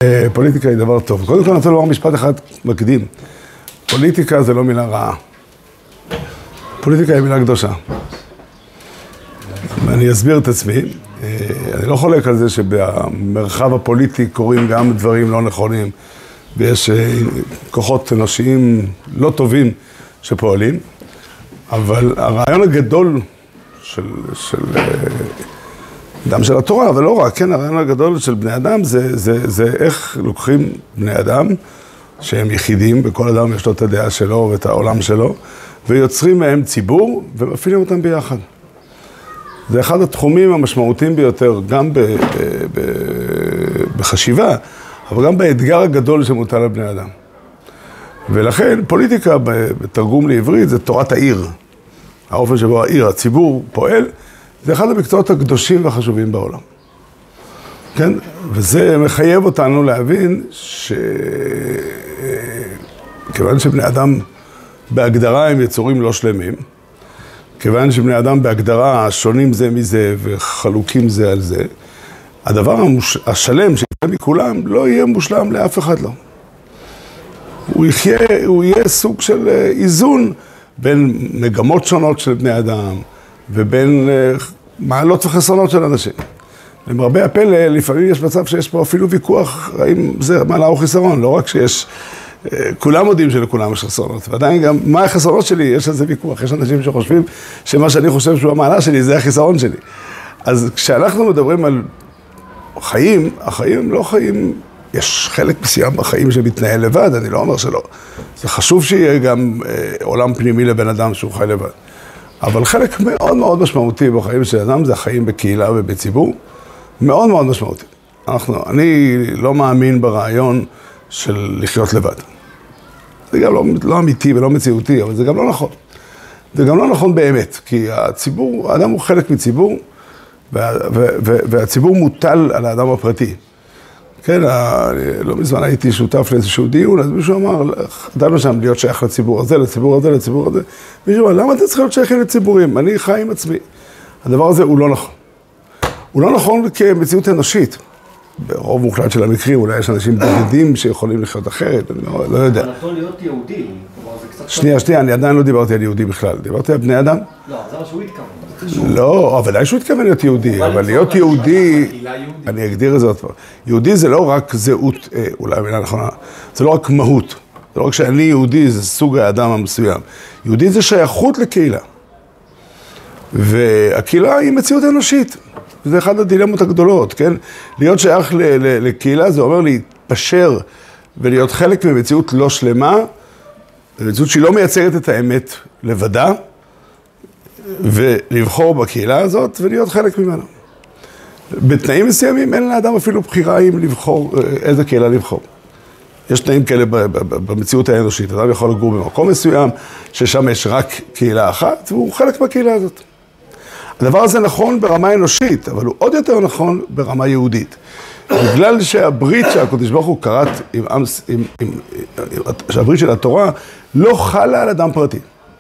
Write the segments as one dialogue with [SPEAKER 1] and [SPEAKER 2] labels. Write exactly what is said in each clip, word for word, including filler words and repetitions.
[SPEAKER 1] פוליטיקה היא דבר טוב. קודם כל אני רוצה לומר משפט אחד מקדים. פוליטיקה זה לא מילה רעה. פוליטיקה היא מילה קדושה. ואני אסביר את עצמי. אני לא חולק על זה שבמרחב הפוליטי קורים גם דברים לא נכונים, ויש כוחות אנושיים לא טובים שפועלים, אבל הרעיון הגדול של, של, גם של התורה, אבל לא רק, כן, הרעיון הגדול של בני אדם זה, זה, זה איך לוקחים בני אדם שהם יחידים, וכל אדם יש לו את הדעה שלו ואת העולם שלו, ויוצרים מהם ציבור ומפעילים אותם ביחד. זה אחד התחומים המשמעותיים ביותר, גם ב, ב, ב, בחשיבה, אבל גם באתגר הגדול שמוטל על בני אדם. ולכן פוליטיקה בתרגום לעברית זה תורת העיר. האופן שבו העיר, הציבור פועל, זה אחד המקצועות הקדושים והחשובים בעולם. כן? וזה מחייב אותנו להבין שכיוון שבני אדם בהגדרה הם יצורים לא שלמים, כיוון שבני אדם בהגדרה שונים זה מזה וחלוקים זה על זה, הדבר המוש... השלם שיהיה מכולם לא יהיה מושלם לאף אחד לא. הוא יחיה, הוא יהיה סוג של איזון בין מגמות שונות של בני אדם ובין מעלות וחסרונות של אנשים. למרבה הפלא, לפעמים יש מצב שיש פה אפילו ויכוח האם זה מעלה או חיסרון, לא רק שיש, כולם יודעים שלכולם יש חסרונות, ועדיין גם מה החסרונות שלי, יש על זה ויכוח, יש אנשים שחושבים שמה שאני חושב שהוא המעלה שלי זה החיסרון שלי. אז כשאנחנו מדברים על חיים, החיים הם לא חיים, יש חלק מסוים בחיים שמתנהל לבד, אני לא אומר שלא. זה חשוב שיהיה גם אה, עולם פנימי לבן אדם שהוא חי לבד. אבל חלק מאוד מאוד משמעותי בחיים של אדם זה החיים בקהילה ובציבור, מאוד מאוד משמעותי. אנחנו, אני לא מאמין ברעיון של לחיות לבד. זה גם לא, לא אמיתי ולא מציאותי, אבל זה גם לא נכון. זה גם לא נכון באמת, כי הציבור, האדם הוא חלק מציבור, וה, וה, וה, והציבור מוטל על האדם הפרטי. כן, לא מזמן הייתי שותף לאיזשהו דיון, אז מישהו אמר, ידענו שם להיות שייך לציבור הזה, לציבור הזה, לציבור הזה. מישהו אמר, למה אתם צריכים להיות שייכים לציבורים? אני חי עם עצמי. הדבר הזה הוא לא נכון. הוא לא נכון כמציאות אנושית. ברוב מוחלט של המקרים, אולי יש אנשים בודדים שיכולים לחיות אחרת, אני לא, לא יודע.
[SPEAKER 2] אבל נתון להיות יהודי,
[SPEAKER 1] שנייה, שנייה, אני עדיין לא דיברתי על יהודי בכלל, דיברתי על בני אדם.
[SPEAKER 2] לא, זה מה שהוא התכוון.
[SPEAKER 1] לא, אבל ודאי שהוא התכוון להיות יהודי, אבל להיות יהודי, אני אגדיר את זה עוד פעם. יהודי זה לא רק זהות, אולי מילה נכונה, זה לא רק מהות. זה לא רק שאני יהודי, זה סוג האדם המסוים. יהודי זה שייכות לקהילה. והקהילה היא מציאות אנושית. זה אחד הדילמות הגדולות, כן? להיות שייך לקהילה זה אומר להתפשר ולהיות חלק ממציאות לא שלמה, מציאות שהיא לא מייצרת את האמת לבדה, ולבחור בקהילה הזאת ולהיות חלק ממנה. בתנאים מסוימים אין לאדם אפילו בחירה אם לבחור, איזה קהילה לבחור. יש תנאים כאלה במציאות האנושית, אדם יכול לגור במקום מסוים, ששם יש רק קהילה אחת, והוא חלק מהקהילה הזאת. הדבר הזה נכון ברמה אנושית, אבל הוא עוד יותר נכון ברמה יהודית. בגלל שהברית שהקדוש ברוך הוא כרת, עם, עם, עם, עם, שהברית של התורה לא חלה על אדם פרטי.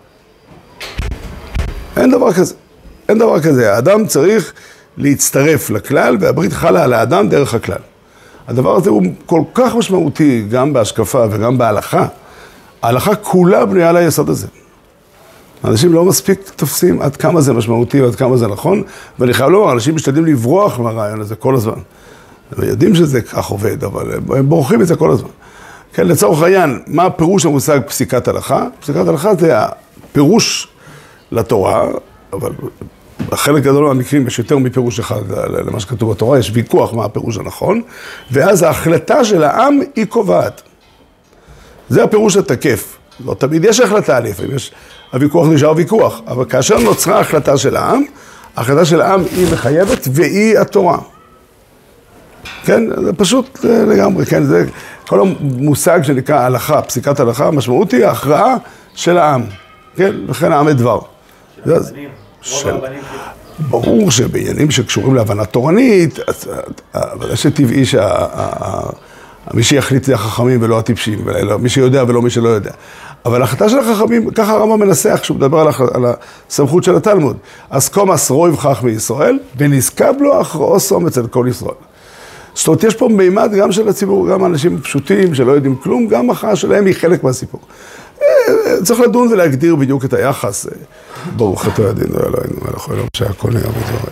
[SPEAKER 1] אין דבר כזה. אין דבר כזה. האדם צריך להצטרף לכלל, והברית חלה על האדם דרך הכלל. הדבר הזה הוא כל כך משמעותי, גם בהשקפה וגם בהלכה. ההלכה כולה בנויה על היסוד הזה. אנשים לא מספיק תופסים עד כמה זה משמעותי ועד כמה זה נכון, ואני חייב לומר, אנשים משתדלים לברוח מהרעיון הזה כל הזמן. הם יודעים שזה כך עובד, אבל הם בורחים את זה כל הזמן. כן, לצורך העניין, מה הפירוש המושג פסיקת הלכה? פסיקת הלכה זה הפירוש לתורה, אבל בחלק גדול מהמקרים יש יותר מפירוש אחד למה שכתוב בתורה, יש ויכוח מה הפירוש הנכון, ואז ההחלטה של העם היא קובעת. זה הפירוש התקף. לא תמיד יש החלטה לפעמים, יש... הוויכוח נשאר ויכוח, אבל כאשר נוצרה ההחלטה של העם, ההחלטה של העם היא מחייבת והיא התורה. כן, זה פשוט לגמרי, כן, זה כל המושג שנקרא הלכה, פסיקת הלכה, המשמעות היא ההכרעה של העם, כן, וכן העם הדבר.
[SPEAKER 2] של הרבנים, רוב הרבנים.
[SPEAKER 1] ברור שבעניינים שקשורים להבנה תורנית, אבל יש טבעי שמי שיחליט זה החכמים ולא הטיפשים, מי שיודע ולא מי שלא יודע. אבל ההחלטה של החכמים, ככה הרמב"ם מנסח, כשהוא מדבר על, על הסמכות של התלמוד. אז קומס רויב חכמי ישראל, ונזקב לו הכרעו אומץ אל כל ישראל. זאת אומרת, יש פה מימד גם של הציבור, גם אנשים פשוטים שלא יודעים כלום, גם מחאה שלהם היא חלק מהסיפור. צריך לדון ולהגדיר בדיוק את היחס. ברוך אתה ידינו אלוהינו מלך העולם שהכל נהיה בדברו.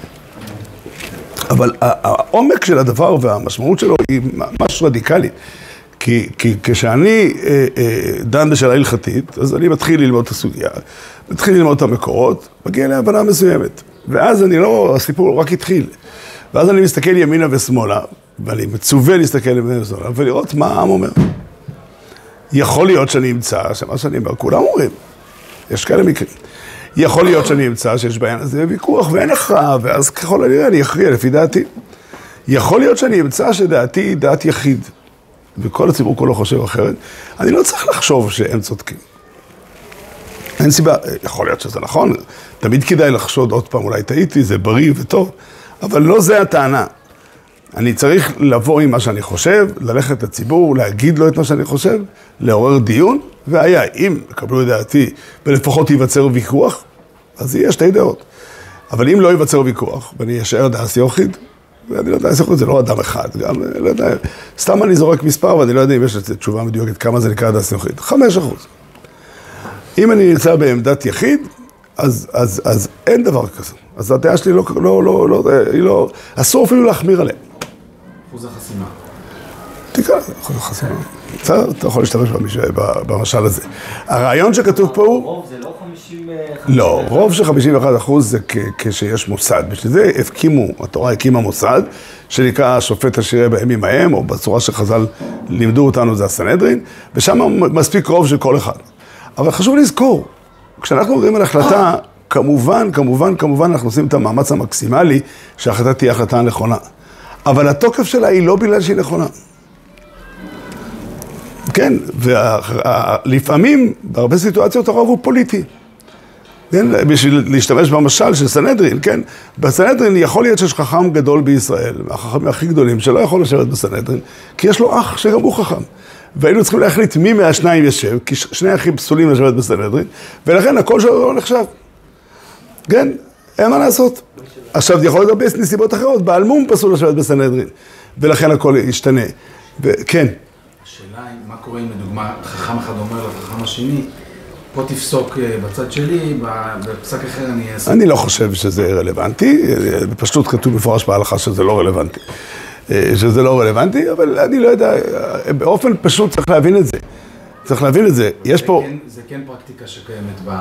[SPEAKER 1] אבל העומק של הדבר והמשמעות שלו היא ממש רדיקלית. כי, כי כשאני אה, אה, דן בשאלה הלכתית, אז אני מתחיל ללמוד את הסוגיה, מתחיל ללמוד את המקורות, מגיע להבנה מסוימת. ואז אני לא, הסיפור רק התחיל. ואז אני מסתכל ימינה ושמאלה, ואני מצווה להסתכל ימינה ושמאלה, ולראות מה העם אומר. יכול להיות שאני אמצא, שמה שאני אומר, כולם אומרים, יש כאלה מקרים. יכול להיות שאני אמצא שיש בעניין הזה ויכוח ואין הכרעה, ואז ככל הנראה אני אכריע לפי דעתי. יכול להיות שאני אמצא שדעתי היא דעת יחיד, וכל הציבור כולו חושב אחרת, אני לא צריך לחשוב שהם צודקים. אין סיבה, יכול להיות שזה נכון, תמיד כדאי לחשוד עוד פעם, אולי טעיתי, זה בריא וטוב, אבל לא זה הטענה. אני צריך לבוא עם מה שאני חושב, ללכת לציבור, להגיד לו את מה שאני חושב, לעורר דיון, והיה, אם יקבלו את דעתי ולפחות ייווצר ויכוח, אז יהיה שתי דעות. אבל אם לא ייווצר ויכוח, ואני אשאר דעתי יחיד, ואני לא יודע, זה לא אדם אחד, גם, לא יודע, סתם אני זורק מספר, ואני לא יודע אם יש תשובה מדויקת כמה זה נקרא דעתי יחיד, חמש אחוז. אם אני נמצא בעמדת יחיד, אז, אז, אז אין דבר כזה. אז הדעה שלי לא, לא, לא, לא, היא לא, אסור אפילו להחמיר עליהם.
[SPEAKER 2] אחוז החסימה.
[SPEAKER 1] תקרא, אחוז החסימה. בסדר, אתה יכול להשתמש במשל הזה. הרעיון שכתוב פה הוא...
[SPEAKER 2] רוב זה לא חמישים...
[SPEAKER 1] לא, רוב של חמישים ואחד אחוז זה כשיש מוסד. בשביל זה הקימו, התורה הקימה מוסד, שנקרא שופט השירי בימים ההם, או בצורה שחז"ל לימדו אותנו זה הסנהדרין, ושם מספיק רוב של כל אחד. אבל חשוב לזכור, כשאנחנו מדברים על החלטה, כמובן, כמובן, כמובן, אנחנו עושים את המאמץ המקסימלי שההחלטה תהיה החלטה נכונה. אבל התוקף שלה היא לא בגלל שהיא נכונה. כן, ולפעמים, בהרבה סיטואציות הרוב הוא פוליטי. כן, בשביל להשתמש במשל של סנהדרין, כן? בסנהדרין יכול להיות שיש חכם גדול בישראל, החכמים הכי גדולים, שלא יכול לשבת בסנהדרין, כי יש לו אח שגם הוא חכם. והיינו צריכים להחליט מי מהשניים ישב, כי שני אחים פסולים לשבת בסנהדרין, ולכן הכל שלו לא נחשב. כן, אין מה לעשות. עכשיו, יכול להיות הרבה נסיבות אחרות, בעלמום פסול לשבת בסנהדרין, ולכן הכל ישתנה. כן.
[SPEAKER 3] השאלה היא, מה קורה אם לדוגמה, חכם אחד אומר לחכם השני, פה תפסוק בצד שלי, בפסק אחר אני אעשה.
[SPEAKER 1] אני לא חושב שזה רלוונטי, בפשטות כתוב מפורש בהלכה שזה לא רלוונטי. שזה לא רלוונטי, אבל אני לא יודע, באופן פשוט צריך להבין את זה. צריך להבין את זה. יש פה...
[SPEAKER 3] זה כן פרקטיקה שקיימת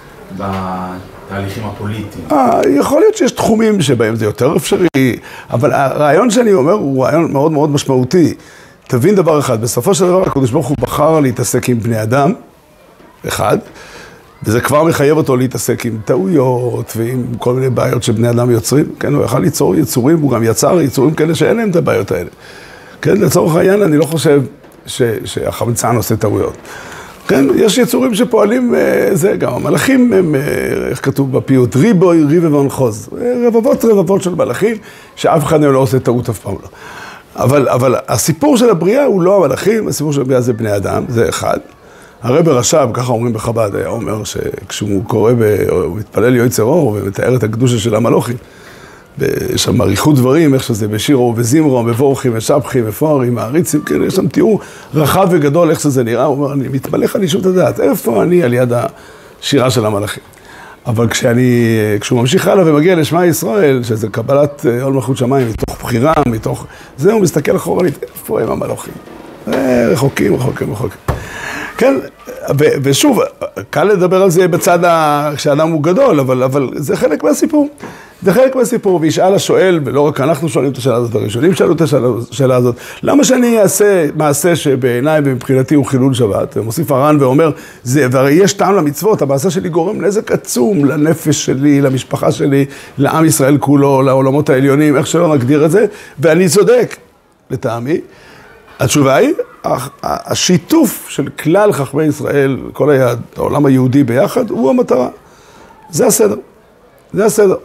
[SPEAKER 3] בתהליכים הפוליטיים.
[SPEAKER 1] יכול להיות שיש תחומים שבהם זה יותר אפשרי, אבל הרעיון שאני אומר הוא רעיון מאוד מאוד משמעותי. תבין דבר אחד, בסופו של דבר הקדוש ברוך הוא בחר להתעסק עם בני אדם, אחד, וזה כבר מחייב אותו להתעסק עם טעויות ועם כל מיני בעיות שבני אדם יוצרים. כן, הוא יכל ליצור יצורים, הוא גם יצר יצורים כאלה שאין להם את הבעיות האלה. כן, לצורך העניין אני לא חושב ש, שהחמצן עושה טעויות. כן, יש יצורים שפועלים, זה גם המלאכים הם, איך כתוב בפיוט, ריבוי, ריב ונחוז. רבבות רבבות של מלאכים, שאף אחד לא עושה טעות אף פעם לא. אבל, אבל הסיפור של הבריאה הוא לא המלאכים, הסיפור של הבריאה זה בני אדם, זה אחד. הרב רש"ב, ככה אומרים בחב"ד, היה אומר שכשהוא קורא, הוא מתפלל יועצר אור ומתאר את הקדושה של המלוכים, יש שם עריכות דברים, איך שזה בשירו ובזמרו, מבורכים, משבחים, מפוארים, מעריצים, כן, יש שם תיאור רחב וגדול איך שזה נראה, הוא אומר, אני מתמלא חלישות הדעת, איפה אני על יד השירה של המלאכים? אבל כשאני, כשהוא ממשיך הלאה ומגיע לשמע ישראל, שזה קבלת עול מלכות שמיים, מתוך בחירה, מתוך זה, הוא מסתכל אחורנית, איפה הם המלוכים? רחוקים, רחוקים, רחוקים. כן, ו- ושוב, קל לדבר על זה בצד ה... כשאדם הוא גדול, אבל, אבל זה חלק מהסיפור. זה חלק מהסיפור, וישאל השואל, ולא רק אנחנו שואלים את השאלה הזאת, הראשונים שאלו את השאלה הזאת, למה שאני אעשה מעשה שבעיניי ומבחינתי הוא חילול שבת? ומוסיף הר"ן ואומר, זה, והרי יש טעם למצוות, המעשה שלי גורם נזק עצום לנפש שלי, למשפחה שלי, לעם ישראל כולו, לעולמות העליונים, איך שלא נגדיר את זה, ואני צודק, לטעמי. התשובה היא, השיתוף של כלל חכמי ישראל, כל העולם היהודי ביחד, הוא המטרה. זה הסדר. זה הסדר.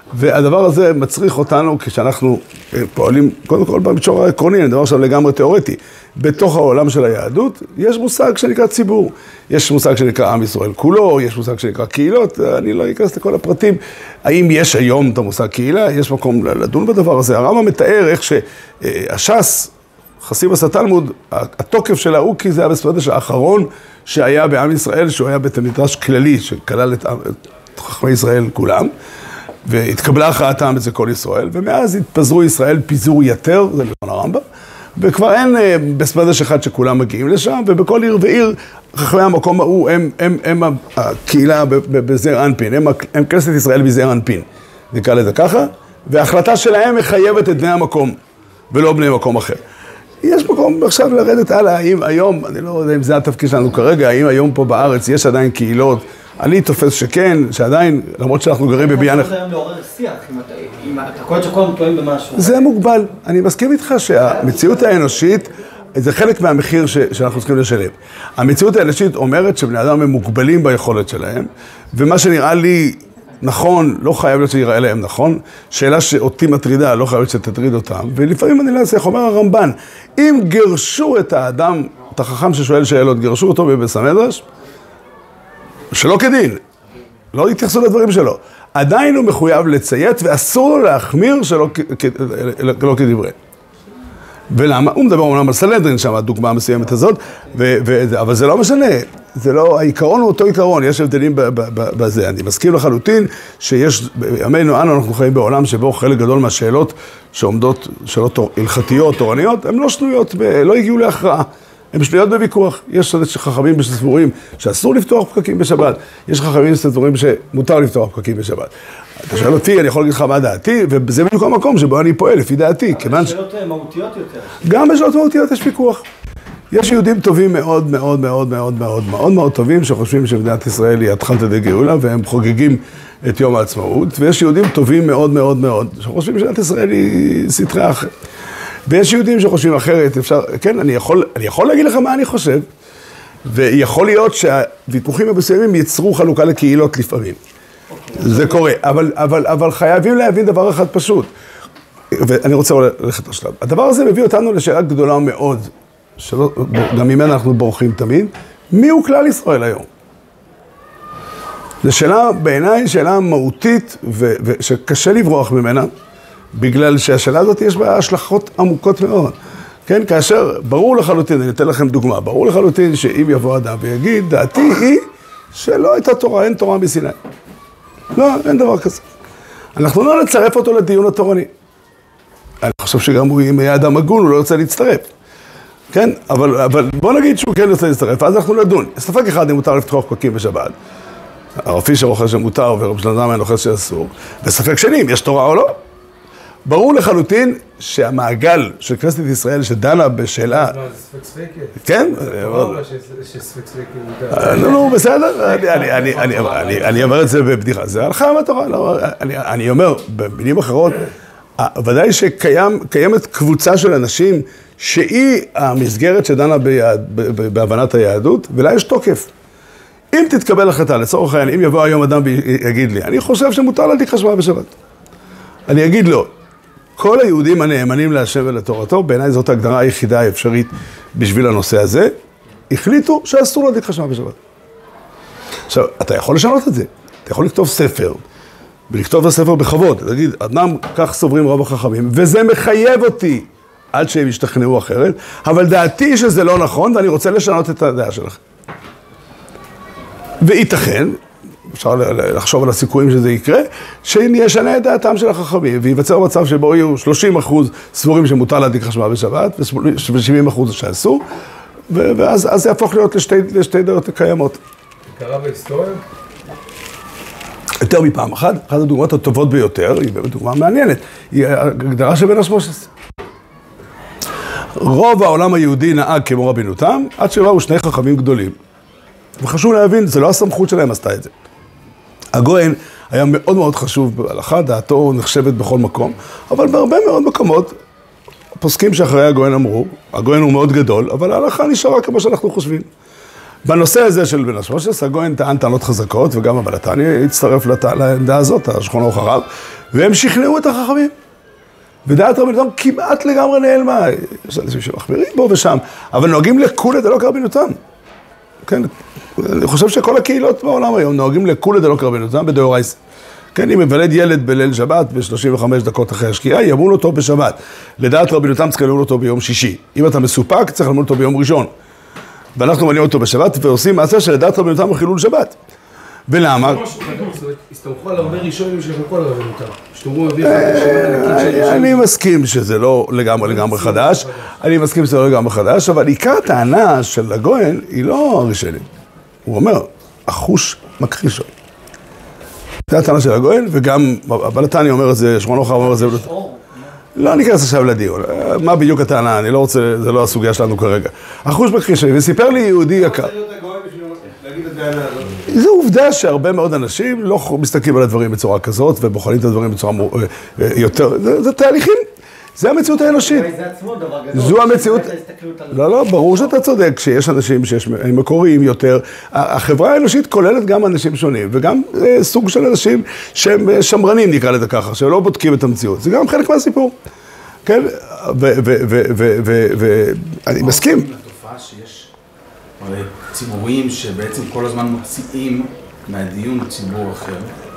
[SPEAKER 1] והדבר הזה מצריך אותנו כשאנחנו פועלים, קודם כל במישור העקרוני, אני מדבר עכשיו לגמרי תיאורטי, בתוך העולם של היהדות, יש מושג שנקרא ציבור, יש מושג שנקרא עם ישראל כולו, יש מושג שנקרא קהילות, אני לא אכנס לכל הפרטים, האם יש היום את המושג קהילה, יש מקום לדון בדבר הזה, הרמב"ם מתאר איך שהש"ס, חסידות התלמוד, התוקף של האוקי זה היה בספרדש האחרון שהיה בעם ישראל, שהוא היה בית המדרש כללי, שכלל את חכמי ישראל כולם, והתקבלה הכרעתם אצל כל ישראל, ומאז התפזרו ישראל פיזור יתר, זה לשון הרמב"ם, וכבר אין בספרדש אחד שכולם מגיעים לשם, ובכל עיר ועיר, חכמי המקום ההוא, הם, הם, הם הקהילה בזעיר אנפין, הם, הם כנסת ישראל בזעיר אנפין, נקרא לזה ככה, וההחלטה שלהם מחייבת את בני המקום, ולא בני מקום אחר. יש מקום עכשיו לרדת הלאה, האם היום, אני לא יודע אם זה התפקיד שלנו כרגע, האם היום פה בארץ יש עדיין קהילות, אני תופס שכן, שעדיין, למרות שאנחנו גרים בבניין...
[SPEAKER 2] זה היום לעורר שיח, אם אתה קורא שכל טועים במשהו.
[SPEAKER 1] זה מוגבל. אני מסכים איתך שהמציאות האנושית, זה חלק מהמחיר שאנחנו צריכים לשלם. המציאות האנושית אומרת שבני אדם הם מוגבלים ביכולת שלהם, ומה שנראה לי נכון, לא חייב להיות שיראה להם נכון, שאלה שאותי מטרידה, לא חייבת שתטריד אותם, ולפעמים אני לא אצליח, אומר הרמב"ן, אם גרשו את האדם, את החכם ששואל שאלות, גרשו אותו בבית המדרש, שלא כדין, לא התייחסו לדברים שלו, עדיין הוא מחויב לציית ואסור לו להחמיר שלא לא כדברי. ולמה? הוא מדבר אומנם על סנהדרין שם, הדוגמה המסוימת הזאת, ו- ו- אבל זה לא משנה, זה לא, העיקרון הוא אותו עיקרון, יש הבדלים בזה. אני מסכים לחלוטין שיש, בימינו אנו אנחנו חיים בעולם שבו חלק גדול מהשאלות שעומדות, שאלות הלכתיות, תורניות, הן לא שנויות, לא הגיעו להכרעה. הם שנויות בוויכוח. יש חכמים שסבורים שאסור לפתוח פקקים בשבת, יש חכמים שסבורים שמותר לפתוח פקקים בשבת. אתה שואל אותי, אני יכול להגיד לך מה דעתי, וזה בדיוק המקום שבו אני פועל, לפי דעתי.
[SPEAKER 2] אבל שאלות מהותיות יותר.
[SPEAKER 1] גם בשאלות מהותיות יש ויכוח. יש יהודים טובים מאוד מאוד מאוד מאוד מאוד מאוד מאוד טובים, שחושבים שמדינת ישראל היא התחלת ידי גאולה, והם חוגגים את יום העצמאות, ויש יהודים טובים מאוד מאוד מאוד, שחושבים שמדינת ישראל היא סתרי אחרת. ויש יהודים שחושבים אחרת, אפשר, כן, אני יכול, אני יכול להגיד לך מה אני חושב, ויכול להיות שהוויכוחים המסוימים ייצרו חלוקה לקהילות לפעמים. זה קורה, אבל, אבל, אבל חייבים להבין דבר אחד פשוט. ואני רוצה ללכת לשלב. הדבר הזה מביא אותנו לשאלה גדולה מאוד, שלא, גם ממנה אנחנו בורחים תמיד, מי הוא כלל ישראל היום? זו שאלה, בעיניי, שאלה מהותית, ו, ושקשה לברוח ממנה, בגלל שהשאלה הזאת יש בה השלכות עמוקות מאוד. כן, כאשר ברור לחלוטין, אני אתן לכם דוגמה, ברור לחלוטין שאם יבוא אדם ויגיד, דעתי היא שלא הייתה תורה, אין תורה מסיני. לא, אין דבר כזה. אנחנו לא נצרף אותו לדיון התורני. אני חושב שגם הוא, אם היה אדם הגון, הוא לא ירצה להצטרף. כן, אבל, אבל בוא נגיד שהוא כן ירצה להצטרף, אז אנחנו נדון. ספק אחד אם מותר לפתוח פקקים בשבת. הרב פישר אוכל שמותר ורב שלמה אוכל שאסור. וספק שני, אם יש תורה או לא. ברור לחלוטין שהמעגל של כנסת ישראל שדנה בשאלה...
[SPEAKER 4] לא, זה ספק ספקת.
[SPEAKER 1] כן?
[SPEAKER 4] זה ברור שספק ספקת.
[SPEAKER 1] נו, נו, בסדר, אני אומר את זה בבדיחה, זה הלכה מהתורה, אני אומר, במילים אחרות, ודאי שקיימת קבוצה של אנשים שהיא המסגרת שדנה בהבנת היהדות, ולה יש תוקף. אם תתקבל החלטה, לצורך העניין, אם יבוא היום אדם ויגיד לי, אני חושב שמותר להדליק חשמל בשבת. אני אגיד לו, כל היהודים הנאמנים להשם ולתורתו, בעיניי זאת ההגדרה היחידה האפשרית בשביל הנושא הזה, החליטו שאסור להדליק חשמל בשבת. עכשיו, אתה יכול לשנות את זה. אתה יכול לכתוב ספר, ולכתוב את הספר בכבוד. להגיד, אדם, כך סוברים רוב החכמים, וזה מחייב אותי עד שהם ישתכנעו אחרת, אבל דעתי שזה לא נכון, ואני רוצה לשנות את הדעה שלך. וייתכן, אפשר לחשוב על הסיכויים שזה יקרה, שישנה את דעתם של החכמים, וייווצר מצב שבו יהיו שלושים אחוז סבורים שמותר להדליק חשמל בשבת, ו-שבעים אחוז שאסור, ואז זה יהפוך להיות לשתי, לשתי דעות קיימות.
[SPEAKER 4] זה קרה בהיסטוריה?
[SPEAKER 1] יותר מפעם אחת, אחת הדוגמאות הטובות ביותר, היא באמת דוגמה מעניינת, היא הגדרה של בן השמושס. רוב העולם היהודי נהג כמו רבינו תם, עד שבאו שני חכמים גדולים. וחשוב להבין, זה לא הסמכות שלהם עשתה את זה. הגויין היה מאוד מאוד חשוב בהלכה, דעתו נחשבת בכל מקום, אבל בהרבה מאוד מקומות, הפוסקים שאחרי הגויין אמרו, הגויין הוא מאוד גדול, אבל ההלכה נשארה כמו שאנחנו חושבים. בנושא הזה של בן השלוש, הגויין טען טענות חזקות, וגם הבעל התניא הצטרף לעמדה הזאת, השולחן ערוך הרב, והם שכנעו את החכמים. ודעת רבי נתן כמעט לגמרי נעלמה, יש אנשים שמחמירים בו ושם, אבל נוהגים לכולי דלא כרבנותם. כן, אני חושב שכל הקהילות בעולם היום נוהגים לכולי דלא כרבנותם בדאורייתא. כן, אם מבלד ילד בליל שבת ב-שלושים וחמש דקות אחרי השקיעה, ימול אותו בשבת. לדעת רבנותם צריך למול אותו ביום שישי. אם אתה מסופק, צריך למול אותו ביום ראשון. ואנחנו מניעים אותו בשבת ועושים מעשה שלדעת רבנותם הוא חילול שבת. ולמה?
[SPEAKER 4] הסתמכו על הרבה ראשונים שחלקו על רבנותם. שתאמרו מביא
[SPEAKER 1] אני מסכים שזה לא לגמרי לגמרי חדש. אני מסכים שזה לא לגמרי חדש, אבל עיקר הטענה של הגויין היא לא הראשונים. הוא אומר, החוש מכחיש. זה הטענה של הגויין, וגם הבעל התניא אומר את זה, שולחן ערוך אומר את זה. לא ניכנס עכשיו לדיון, מה בדיוק הטענה, אני לא רוצה, זה לא הסוגיה שלנו כרגע. החוש מכחיש, וסיפר לי יהודי יקר. זו עובדה שהרבה מאוד אנשים לא מסתכלים על הדברים בצורה כזאת, ובוחנים את הדברים בצורה יותר, זה תהליכים. זה המציאות האנושית.
[SPEAKER 2] זה עצמו דבר גדול.
[SPEAKER 1] זו המציאות. לא, לא, ברור שאתה צודק שיש אנשים שהם מקוריים יותר. החברה האנושית כוללת גם אנשים שונים, וגם סוג של אנשים שהם שמרנים, נקרא לזה ככה, שלא בודקים את המציאות. זה גם חלק מהסיפור. כן? ואני מסכים.
[SPEAKER 3] לתופעה שיש ציבורים שבעצם כל הזמן מוציאים מהדיון ציבור אחר.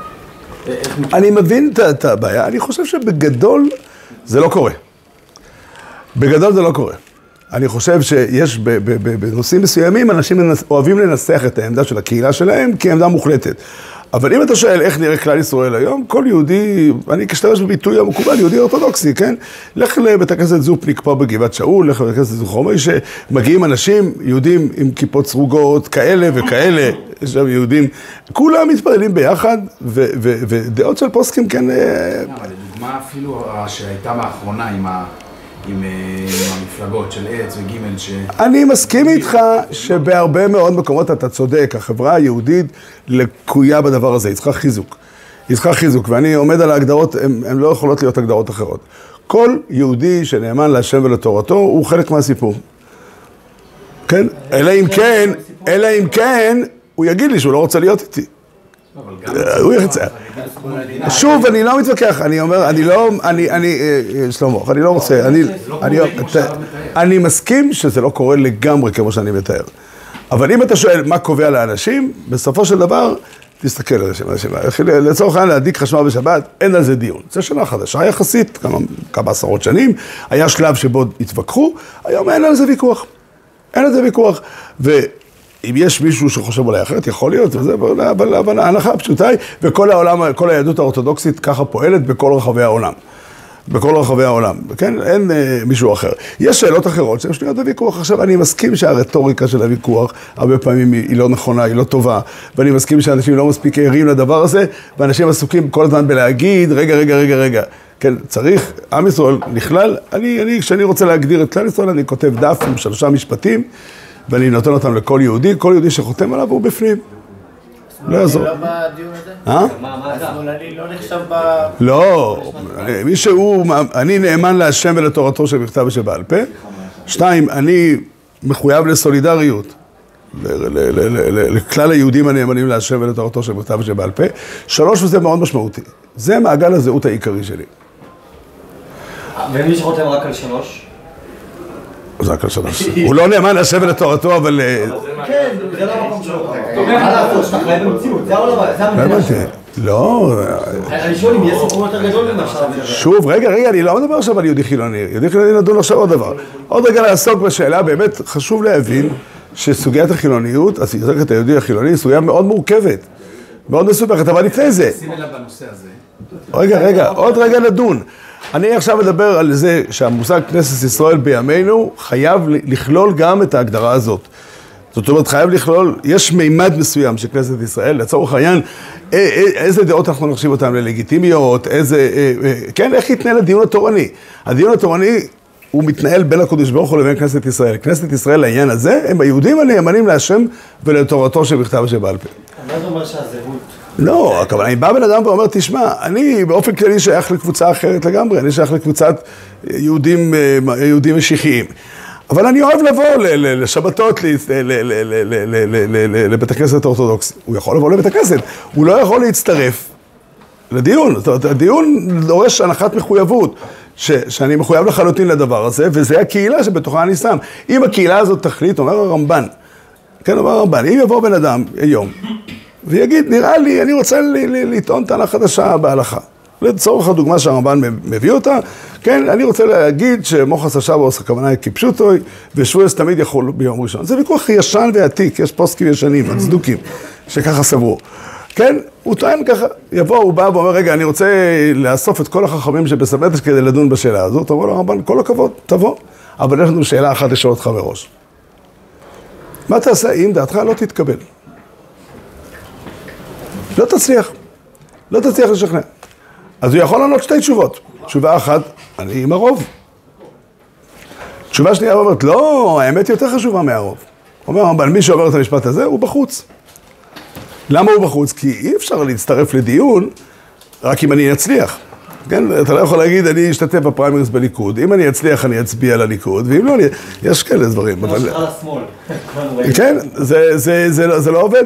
[SPEAKER 1] אני מבין את הבעיה. אני חושב שבגדול זה לא קורה. בגדול זה לא קורה. אני חושב שיש בנושאים מסוימים, אנשים אוהבים לנסח את העמדה של הקהילה שלהם כעמדה מוחלטת. אבל אם אתה שואל איך נראה כלל ישראל היום, כל יהודי, אני כשתרש בביטוי המקובל, יהודי אורתודוקסי, כן? לך לבית הכנסת זופניק פה בגבעת שאול, לך לבית הכנסת זוכרומי, שמגיעים אנשים, יהודים עם כיפות סרוגות, כאלה וכאלה, יש שם יהודים, כולם מתפללים ביחד, ודעות של פוסקים, כן...
[SPEAKER 3] לדוגמה אפילו שהייתה באחרונה עם ה... עם המפלגות של עץ וגימל ש... אני
[SPEAKER 1] מסכים איתך שבהרבה מאוד מקומות אתה צודק, החברה היהודית לקויה בדבר הזה, היא צריכה חיזוק. היא צריכה חיזוק, ואני עומד על ההגדרות, הן לא יכולות להיות הגדרות אחרות. כל יהודי שנאמן להשם ולתורתו הוא חלק מהסיפור. כן? אלא אם כן, אלא אם כן, הוא יגיד לי שהוא לא רוצה להיות איתי. הוא יחצה. שוב, אני לא מתווכח, אני אומר, אני לא, אני, אני, שלמה, אני לא רוצה, אני, אני, אני מסכים שזה לא קורה לגמרי כמו שאני מתאר. אבל אם אתה שואל מה קובע לאנשים, בסופו של דבר, תסתכל על אנשים, אנשים, לצורך העניין להדליק חשמל בשבת, אין על זה דיון. זה שנה חדשה יחסית, כמה, כמה עשרות שנים, היה שלב שבו התווכחו, היום אין על זה ויכוח. אין על זה ויכוח. ו... אם יש מישהו שחושב אולי אחרת, יכול להיות, וזה, אבל, אבל ההנחה הפשוטה היא, וכל העולם, כל היהדות האורתודוקסית ככה פועלת בכל רחבי העולם. בכל רחבי העולם, כן? אין אה, מישהו אחר. יש שאלות אחרות שהן שנויות בוויכוח. עכשיו, אני מסכים שהרטוריקה של הוויכוח, הרבה פעמים היא, היא לא נכונה, היא לא טובה, ואני מסכים שאנשים לא מספיק ערים לדבר הזה, ואנשים עסוקים כל הזמן בלהגיד, רגע, רגע, רגע, רגע. כן, צריך, עם ישראל נכלל, אני, אני, כשאני רוצה להגדיר את כלל ישראל, אני כותב דף עם שלושה משפטים, ואני נותן אותם לכל יהודי, כל יהודי שחותם עליו הוא בפנים. לא יעזור.
[SPEAKER 2] לא בדיון הזה?
[SPEAKER 1] אה?
[SPEAKER 2] השמאלני לא נחשב ב...
[SPEAKER 1] לא, מי שהוא, אני נאמן להשם ולתורתו של בכתב ושבעל פה. שתיים, אני מחויב לסולידריות, לכלל היהודים הנאמנים להשם ולתורתו של בכתב ושבעל פה. שלוש, וזה מאוד משמעותי. זה מעגל הזהות העיקרי שלי.
[SPEAKER 2] ומי שחותם רק על שלוש?
[SPEAKER 1] זה רק על שלוש. הוא לא נאמן להשם ולתורתו, אבל...
[SPEAKER 2] כן, זה לא מקום שלו. מה לעשות, שאתה חייב במציאות, זה המדינה שלו.
[SPEAKER 1] לא...
[SPEAKER 2] אני שואל אם יש סיפור יותר גדול ממה שאתה מדבר.
[SPEAKER 1] שוב, רגע, רגע, אני לא מדבר עכשיו על יהודי חילוני. יהודי חילוני נדון עכשיו עוד דבר. עוד רגע לעסוק בשאלה, באמת חשוב להבין שסוגיית החילוניות, הסוגיית היהודי החילוני, היא סוגיה מאוד מורכבת. מאוד מסובכת, אבל לפני זה...
[SPEAKER 3] שים אליו בנושא הזה.
[SPEAKER 1] רגע, רגע, עוד רגע לדון. אני עכשיו מדבר על זה שהמושג כנסת ישראל בימינו חייב לכלול גם את ההגדרה הזאת. זאת אומרת, חייב לכלול, יש מימד מסוים של כנסת ישראל, לצורך העניין, איזה דעות אנחנו נחשיב אותן ללגיטימיות, איזה, כן, איך יתנהל הדיון התורני. הדיון התורני הוא מתנהל בין הקדוש ברוך הוא לבין כנסת ישראל. כנסת ישראל לעניין הזה, הם היהודים הנאמנים להשם ולתורתו שבכתב ושבעל פה.
[SPEAKER 2] מה זה אומר שהזהות?
[SPEAKER 1] לא, הכוונה, אני בא בן אדם ואומר, תשמע, אני באופן כללי שייך לקבוצה אחרת לגמרי, אני שייך לקבוצת יהודים, יהודים משיחיים. אבל אני אוהב לבוא לשבתות, לבית הכנסת האורתודוקסי. הוא יכול לבוא לבית הכנסת, הוא לא יכול להצטרף לדיון. זאת אומרת, הדיון דורש הנחת מחויבות, שאני מחויב לחלוטין לדבר הזה, וזה הקהילה שבתוכה אני שם. אם הקהילה הזאת תחליט, אומר הרמב"ן, כן, אומר הרמב"ן, אם יבוא בן אדם היום, ויגיד, נראה לי, אני רוצה לטעון טענה חדשה בהלכה. לצורך הדוגמה שהרמב"ן מביא אותה, כן, אני רוצה להגיד שמוחס השבוס, הכוונה היא כפשוטוי, ושבועס תמיד יכול ביום ראשון. זה ויכוח ישן ועתיק, יש פוסקים ישנים, הצדוקים, שככה סברו. כן, הוא טוען ככה, יבוא, הוא בא ואומר, רגע, אני רוצה לאסוף את כל החכמים שבסמטש כדי לדון בשאלה הזאת, אומר לו הרמב"ן, כל הכבוד, תבוא, אבל יש לנו שאלה אחת לשאול אותך מראש. מה תעשה אם דעתך לא תתקבל? לא תצליח, לא תצליח לשכנע. אז הוא יכול לענות שתי תשובות. תשובה אחת, אני עם הרוב. תשובה שנייה אומרת, לא, האמת יותר חשובה מהרוב. אומר, אבל מי שאומר את המשפט הזה, הוא בחוץ. למה הוא בחוץ? כי אי אפשר להצטרף לדיון רק אם אני אצליח. כן? אתה לא יכול להגיד, אני אשתתף בפריימריז בליכוד. אם אני אצליח, אני אצביע לליכוד, ואם לא, אני... יש כאלה דברים.
[SPEAKER 2] כמו שלך לשמאל.
[SPEAKER 1] כן, זה, זה, זה, זה לא עובד.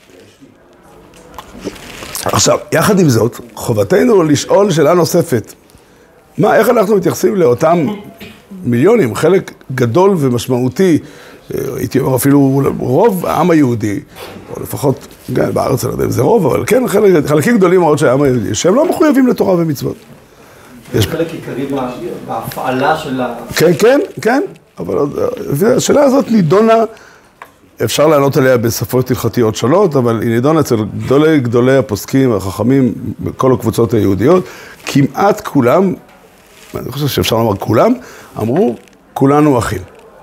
[SPEAKER 1] עכשיו, יחד עם זאת, חובתנו לשאול שאלה נוספת. מה, איך אנחנו מתייחסים לאותם מיליונים, חלק גדול ומשמעותי, הייתי אומר אפילו רוב העם היהודי, או לפחות, כן, בארץ אני לא יודע אם זה רוב, אבל כן, חלק, חלקים גדולים מאוד של העם היהודי, שהם לא מחויבים לתורה ומצוות.
[SPEAKER 2] יש חלק עיקרי בהפעלה של ה...
[SPEAKER 1] כן, כן, כן, אבל השאלה הזאת נידונה, אפשר לענות עליה בשפות הלכתיות שונות, אבל היא נידונה אצל גדולי גדולי הפוסקים, החכמים, בכל הקבוצות היהודיות, כמעט כולם, אני חושב שאפשר לומר כולם, אמרו, כולנו אחים.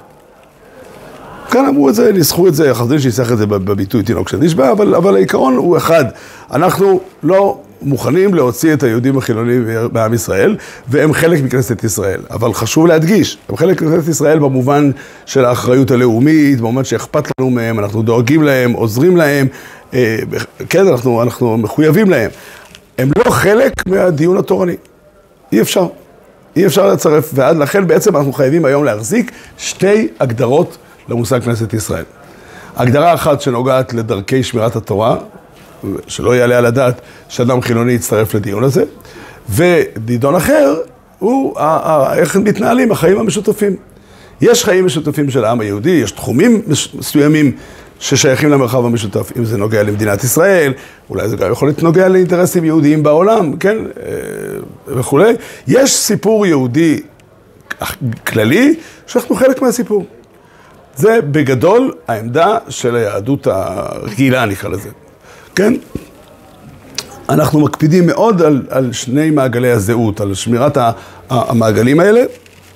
[SPEAKER 1] כאן אמרו את זה, ניסחו את זה, החזון שיסח את זה בביטוי תינוק שנשבע, אבל, אבל העיקרון הוא אחד, אנחנו לא מוכנים להוציא את היהודים החילונים בעם ישראל, והם חלק מכנסת ישראל. אבל חשוב להדגיש, הם חלק מכנסת ישראל במובן של האחריות הלאומית, במובן שאכפת לנו מהם, אנחנו דואגים להם, עוזרים להם, כן, אנחנו, אנחנו מחויבים להם. הם לא חלק מהדיון התורני. אי אפשר. אי אפשר לצרף, ועד לכן בעצם אנחנו חייבים היום להחזיק שתי הגדרות למושג כנסת ישראל. הגדרה אחת שנוגעת לדרכי שמירת התורה, שלא יעלה על הדעת שאדם חילוני יצטרף לדיון הזה, ודידון אחר הוא איך מתנהלים החיים המשותפים. יש חיים משותפים של העם היהודי, יש תחומים מסוימים ששייכים למרחב המשותף, אם זה נוגע למדינת ישראל, אולי זה גם יכול להיות נוגע לאינטרסים יהודיים בעולם, כן, וכו'. יש סיפור יהודי כללי שאנחנו חלק מהסיפור. זה בגדול העמדה של היהדות הרגילה, נקרא לזה. כן? אנחנו מקפידים מאוד על, על שני מעגלי הזהות, על שמירת המעגלים האלה,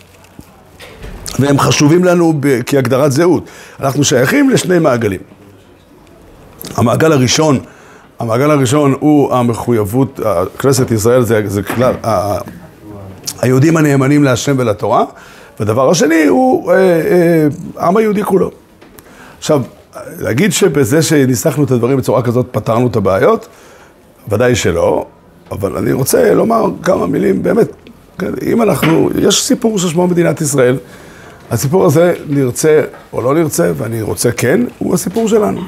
[SPEAKER 1] והם חשובים לנו ב, כהגדרת זהות. אנחנו שייכים לשני מעגלים. המעגל הראשון, המעגל הראשון הוא המחויבות, כנסת ישראל זה, זה כלל, ה, היהודים הנאמנים להשם ולתורה, והדבר השני הוא אה, אה, עם היהודי כולו. עכשיו, להגיד שבזה שניסחנו את הדברים בצורה כזאת פתרנו את הבעיות, ודאי שלא, אבל אני רוצה לומר כמה מילים, באמת, אם אנחנו, יש סיפור ששמו מדינת ישראל, הסיפור הזה נרצה או לא נרצה, ואני רוצה כן, הוא הסיפור שלנו.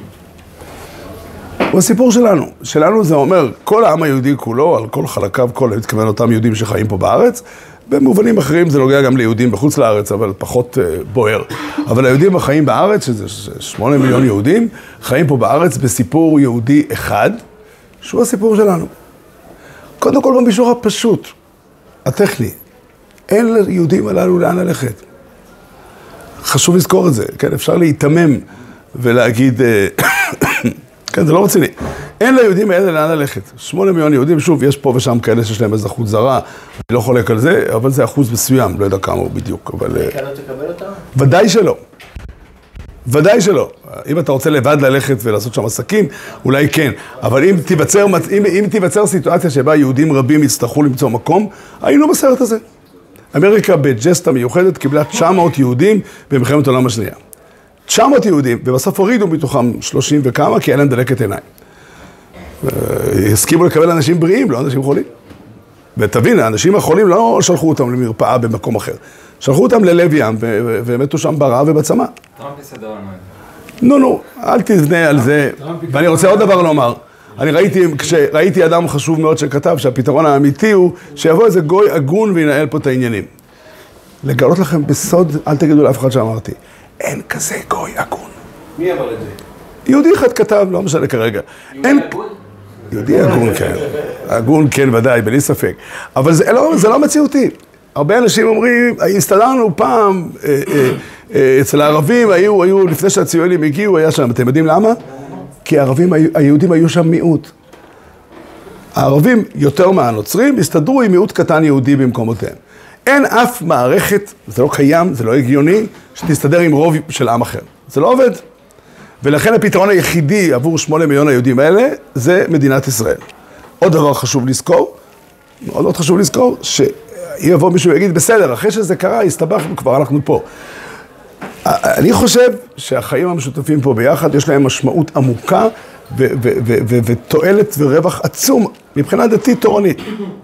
[SPEAKER 1] הוא הסיפור שלנו. שלנו זה אומר, כל העם היהודי כולו, על כל חלקיו, כל, אני מתכוון אותם יהודים שחיים פה בארץ, במובנים אחרים זה נוגע גם ליהודים בחוץ לארץ, אבל פחות uh, בוער. אבל היהודים החיים בארץ, שזה שמונה מיליון יהודים, חיים פה בארץ בסיפור יהודי אחד, שהוא הסיפור שלנו. קודם כל במישור הפשוט, הטכני, אין ליהודים הללו לאן ללכת. חשוב לזכור את זה, כן? אפשר להתמם ולהגיד, כן, זה לא רציני. אין ליהודים האלה לאן ללכת. שמונה מיליון יהודים, שוב, יש פה ושם כאלה שיש להם אזרחות זרה, אני לא חולק על זה, אבל זה אחוז מסוים, לא יודע כמה הוא בדיוק, אבל...
[SPEAKER 2] כן, לא תקבל אותם?
[SPEAKER 1] ודאי שלא. ודאי שלא. אם אתה רוצה לבד ללכת ולעשות שם עסקים, אולי כן. אבל אם תיווצר, אם, אם תיווצר סיטואציה שבה יהודים רבים יצטרכו למצוא מקום, היינו בסרט הזה. אמריקה בג'סטה מיוחדת קיבלה תשע מאות יהודים במלחמת העולם השנייה. תשע מאות יהודים, ובסוף הורידו מתוכם שלושים וכמה, כי אין להם דלקת עיניים. הסכימו לקבל אנשים בריאים, לא אנשים חולים. ותבין, האנשים החולים לא שלחו אותם למרפאה במקום אחר. שלחו אותם ללב ים, ומתו שם ברעב ובצמא.
[SPEAKER 5] טראמפ יסדר לנו.
[SPEAKER 1] נו, נו, אל תזנה על זה. ואני רוצה עוד דבר לומר. אני ראיתי, כשראיתי אדם חשוב מאוד שכתב שהפתרון האמיתי הוא שיבוא איזה גוי הגון וינהל פה את העניינים. לגלות לכם בסוד, אל תגידו לאף אחד שאמרתי, אין כזה גוי הגון.
[SPEAKER 4] מי אמר את זה?
[SPEAKER 1] יהודי אחד כתב, לא משנה כרגע.
[SPEAKER 5] יהודי הגון?
[SPEAKER 1] יהודי הגון, כן. הגון, כן, ודאי, בלי ספק. אבל זה לא, זה לא מציאותי. הרבה אנשים אומרים, הסתדרנו פעם, אה, אה, אה, אצל הערבים היו, היו, לפני שהציונים הגיעו, היה שם, אתם יודעים למה? כי הערבים, היהודים היו שם מיעוט. הערבים, יותר מהנוצרים, הסתדרו עם מיעוט קטן יהודי במקומותיהם. אין אף מערכת, זה לא קיים, זה לא הגיוני, שתסתדר עם רוב של עם אחר. זה לא עובד. ולכן הפתרון היחידי עבור שמונה מיליון היהודים האלה, זה מדינת ישראל. עוד דבר חשוב לזכור, מאוד מאוד חשוב לזכור, שיבוא מישהו ויגיד, בסדר, אחרי שזה קרה, הסתבכנו, כבר אנחנו פה. אני חושב שהחיים המשותפים פה ביחד, יש להם משמעות עמוקה, ותועלת ורווח עצום, מבחינה דתית תורנית.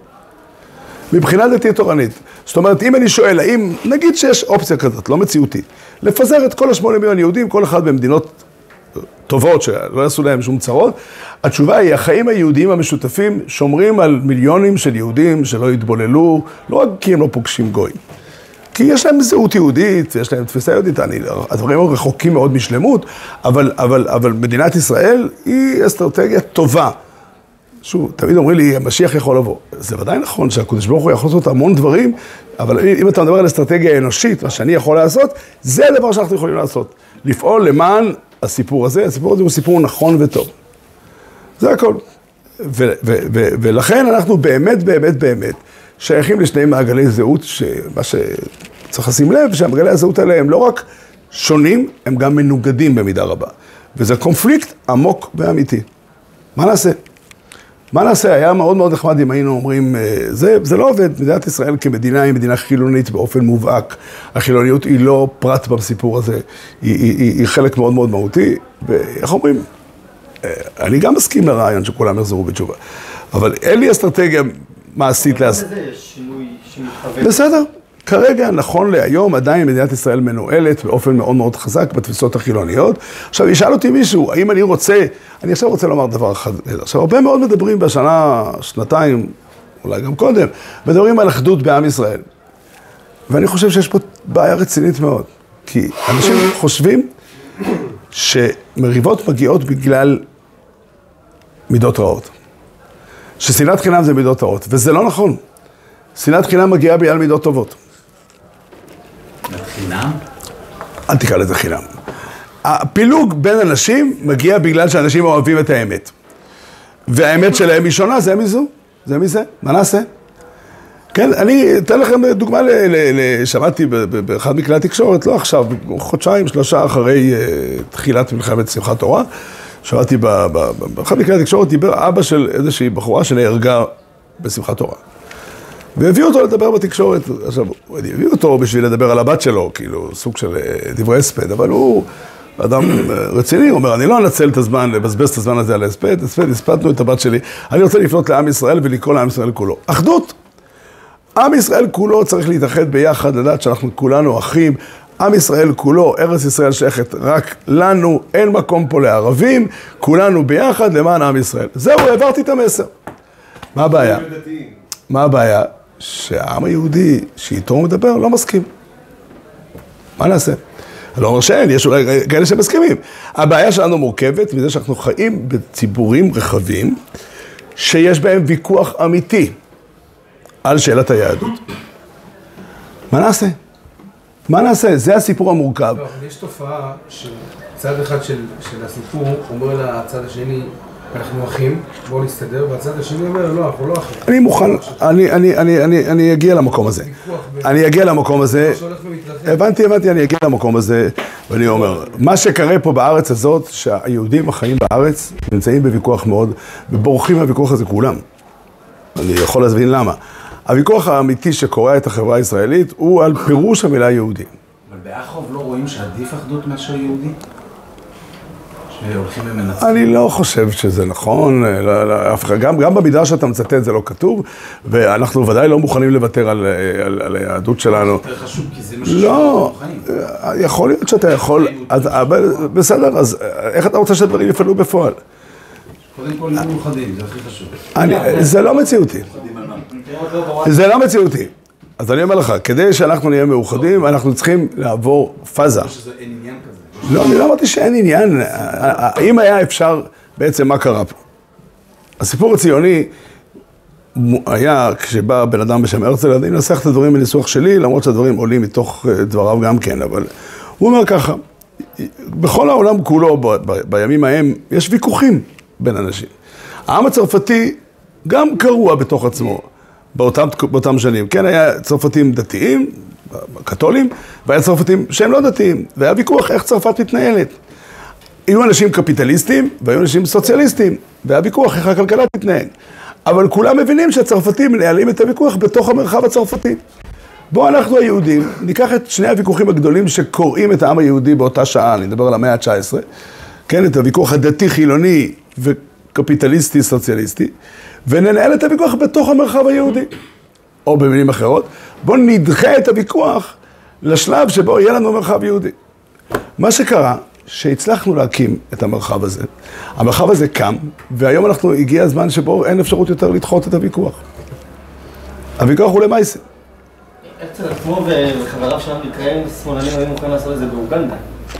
[SPEAKER 1] מבחינה דתית תורנית. זאת אומרת, אם אני שואל, האם, נגיד שיש אופציה כזאת, לא מציאותית, לפזר את כל השמונה מיליון יהודים, כל אחד במדינות טובות, שלא יעשו להם שום צרות, התשובה היא, החיים היהודיים המשותפים שומרים על מיליונים של יהודים שלא יתבוללו, לא רק כי הם לא פוגשים גויים. כי יש להם זהות יהודית, יש להם תפיסה יהודית, אני, הדברים רחוקים מאוד משלמות, אבל, אבל, אבל מדינת ישראל היא אסטרטגיה טובה. שוב, תמיד אומרים לי, המשיח יכול לבוא. זה ודאי נכון שהקדוש ברוך הוא יכול לעשות המון דברים, אבל אם אתה מדבר על אסטרטגיה אנושית, מה שאני יכול לעשות, זה הדבר שאנחנו יכולים לעשות. לפעול למען הסיפור הזה, הסיפור הזה הוא סיפור נכון וטוב. זה הכל. ו- ו- ו- ולכן אנחנו באמת, באמת, באמת, שייכים לשני מעגלי זהות, שמה שצריך לשים לב, שהמעגלי הזהות האלה הם לא רק שונים, הם גם מנוגדים במידה רבה. וזה קונפליקט עמוק ואמיתי. מה נעשה? מה נעשה? היה מאוד מאוד נחמד אם היינו אומרים, זה, זה לא עובד, מדינת ישראל כמדינה היא מדינה חילונית באופן מובהק. החילוניות היא לא פרט בסיפור הזה, היא, היא, היא, היא חלק מאוד מאוד מהותי, ואיך אומרים? אני גם מסכים לרעיון שכולם יחזרו בתשובה, אבל אין לי אסטרטגיה מעשית לעשות.
[SPEAKER 2] זה שינוי שמתחוון.
[SPEAKER 1] בסדר. כרגע, נכון להיום, עדיין מדינת ישראל מנוהלת באופן מאוד מאוד חזק בתפיסות החילוניות. עכשיו, ישאל אותי מישהו, האם אני רוצה, אני עכשיו רוצה לומר דבר אחד. עכשיו, הרבה מאוד מדברים בשנה, שנתיים, אולי גם קודם, מדברים על אחדות בעם ישראל. ואני חושב שיש פה בעיה רצינית מאוד. כי אנשים חושבים שמריבות מגיעות בגלל מידות רעות. ששנאת חינם זה מידות רעות, וזה לא נכון. שנאת חינם מגיעה בגלל מידות טובות.
[SPEAKER 3] חינם?
[SPEAKER 1] אל תקרא לזה חינם. הפילוג בין אנשים מגיע בגלל שאנשים אוהבים את האמת. והאמת שלהם היא שונה, זה מזו, זה מזה, מה נעשה? כן, אני אתן לכם דוגמה, ל- ל- ל- שמעתי באחד מכלי התקשורת, לא עכשיו, חודשיים, שלושה אחרי תחילת מלחמת שמחת תורה, שמעתי באחד מכלי התקשורת, דיבר אבא של איזושהי בחורה שנהרגה בשמחת תורה. והביאו אותו לדבר בתקשורת, עכשיו, הביאו אותו בשביל לדבר על הבת שלו, כאילו, סוג של דברי הספד, אבל הוא אדם רציני, הוא אומר, אני לא אנצל את הזמן, לבזבז את הזמן הזה על הספד, הספד, הספדנו את הבת שלי, אני רוצה לפנות לעם ישראל ולקרוא לעם ישראל כולו. אחדות. עם ישראל כולו צריך להתאחד ביחד, לדעת שאנחנו כולנו אחים, עם ישראל כולו, ארץ ישראל שייכת רק לנו, אין מקום פה לערבים, כולנו ביחד למען עם ישראל. זהו, העברתי את המסר. מה הבעיה? מה הבעיה? שהעם היהודי שאיתו הוא מדבר לא מסכים. מה נעשה? אני לא אומר שאין, יש אולי כאלה שמסכימים. הבעיה שלנו מורכבת מזה שאנחנו חיים בציבורים רחבים, שיש בהם ויכוח אמיתי על שאלת היהדות. מה נעשה? מה נעשה? זה הסיפור המורכב.
[SPEAKER 4] לא, אבל יש תופעה שצד אחד של, של הסיפור אומר לצד השני, אנחנו אחים, בואו נסתדר, והצד השני אומר, לא, אנחנו לא אחים.
[SPEAKER 1] אני מוכן, אני, אני, אני, אני, אני אגיע למקום הזה. אני אגיע למקום הזה. הבנתי, הבנתי, אני אגיע למקום הזה, ואני אומר, מה שקרה פה בארץ הזאת, שהיהודים החיים בארץ נמצאים בוויכוח מאוד, ובורחים מהוויכוח הזה כולם. אני יכול להבין למה. הוויכוח האמיתי שקורא את החברה הישראלית הוא על פירוש המילה יהודי.
[SPEAKER 3] אבל באחרוב לא רואים שעדיף אחדות מאשר יהודי? שהולכים ומנצחים?
[SPEAKER 1] אני לא חושב שזה נכון, לא, לא, גם, גם במידע שאתה מצטט זה לא כתוב, ואנחנו ודאי לא מוכנים לוותר על, על, על היהדות שלנו.
[SPEAKER 3] זה יותר חשוב, כי זה מה
[SPEAKER 1] לא, יכול להיות שאתה יכול, אז, בסדר, אז איך אתה רוצה שהדברים יפעלו בפועל?
[SPEAKER 3] קודם כל יהיו מאוחדים, זה הכי חשוב.
[SPEAKER 1] אני, זה לא מציאותי. זה לא מציאותי. אז אני אומר לך, כדי שאנחנו נהיה מאוחדים, אנחנו צריכים לעבור פאזה.
[SPEAKER 3] שזה אין עניין כזה.
[SPEAKER 1] לא, אני לא אמרתי שאין עניין. אם היה אפשר, בעצם מה קרה פה? הסיפור הציוני היה כשבא בן אדם בשם הרצל, אני אנסח את הדברים בניסוח שלי, למרות שהדברים עולים מתוך דבריו גם כן, אבל הוא אומר ככה, בכל העולם כולו, ב- ב- בימים ההם, יש ויכוחים בין אנשים. העם הצרפתי גם קרוע בתוך עצמו באותם, באותם שנים. כן, היה צרפתים דתיים, קתולים, והיה צרפתים שהם לא דתיים, והיה ויכוח איך צרפת מתנהלת. היו אנשים קפיטליסטים והיו אנשים סוציאליסטים, והיה ויכוח איך הכלכלה תתנהל. אבל כולם מבינים שהצרפתים מנהלים את הוויכוח בתוך המרחב הצרפתי. בואו אנחנו היהודים, ניקח את שני הוויכוחים הגדולים שקוראים את העם היהודי באותה שעה, אני מדבר על המאה ה-תשע עשרה, כן, את הוויכוח הדתי-חילוני וקפיטליסטי-סוציאליסטי, וננהל את הוויכוח בתוך המרחב היהודי. או במילים אחרות, בואו נדחה את הוויכוח לשלב שבו יהיה לנו מרחב יהודי. מה שקרה, שהצלחנו להקים את המרחב הזה, המרחב הזה קם, והיום אנחנו, הגיע הזמן שבו אין אפשרות יותר לדחות את הוויכוח. הוויכוח הוא למעשה.
[SPEAKER 2] הרצל עצמו וחבריו שלנו נקראים שמאלנים, היו מוכנים לעשות את זה באוגנדה.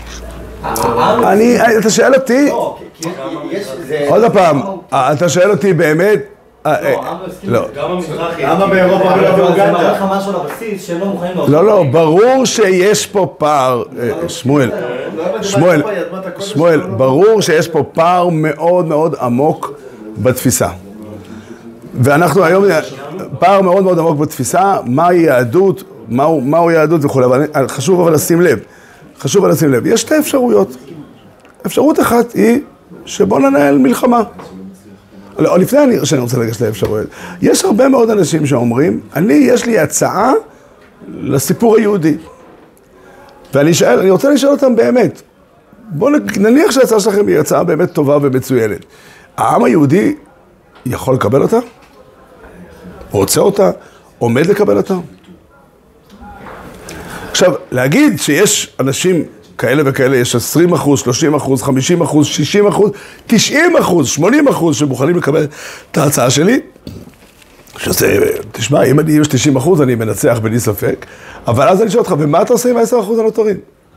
[SPEAKER 1] אני, אתה שואל אותי,
[SPEAKER 2] לא, כי יש...
[SPEAKER 1] עוד הפעם, אתה שואל אותי באמת,
[SPEAKER 2] לא, גם המזרחי. למה באירופה ולא באוגנדה? זה מראה לך משהו לבסיס שהם לא מוכנים לעשות.
[SPEAKER 1] לא, לא, ברור שיש פה פער, שמואל, שמואל, שמואל, ברור שיש פה פער מאוד מאוד עמוק בתפיסה. ואנחנו היום, פער מאוד מאוד עמוק בתפיסה, מהי יהדות, מהו יהדות וכו', אבל חשוב אבל לשים לב, חשוב אבל לשים לב, יש שתי אפשרויות. אפשרות אחת היא שבוא ננהל מלחמה. לא, לפני אני, שאני רוצה לגשת לאפשרויות. יש הרבה מאוד אנשים שאומרים, אני, יש לי הצעה לסיפור היהודי. ואני שואל, אני רוצה לשאול אותם באמת. בואו נניח שההצעה שלכם היא הצעה באמת טובה ומצוינת. העם היהודי יכול לקבל אותה? רוצה אותה? עומד לקבל אותה? עכשיו, להגיד שיש אנשים כאלה וכאלה, יש עשרים אחוז, שלושים אחוז, חמישים אחוז, שישים אחוז, תשעים אחוז, שמונים אחוז שמוכנים לקבל את ההצעה שלי, שזה, תשמע, אם אני יש תשעים אחוז, אני מנצח בלי ספק, אבל אז אני שואל אותך, ומה אתה עושה עם ה-עשרה אחוז הנותרים?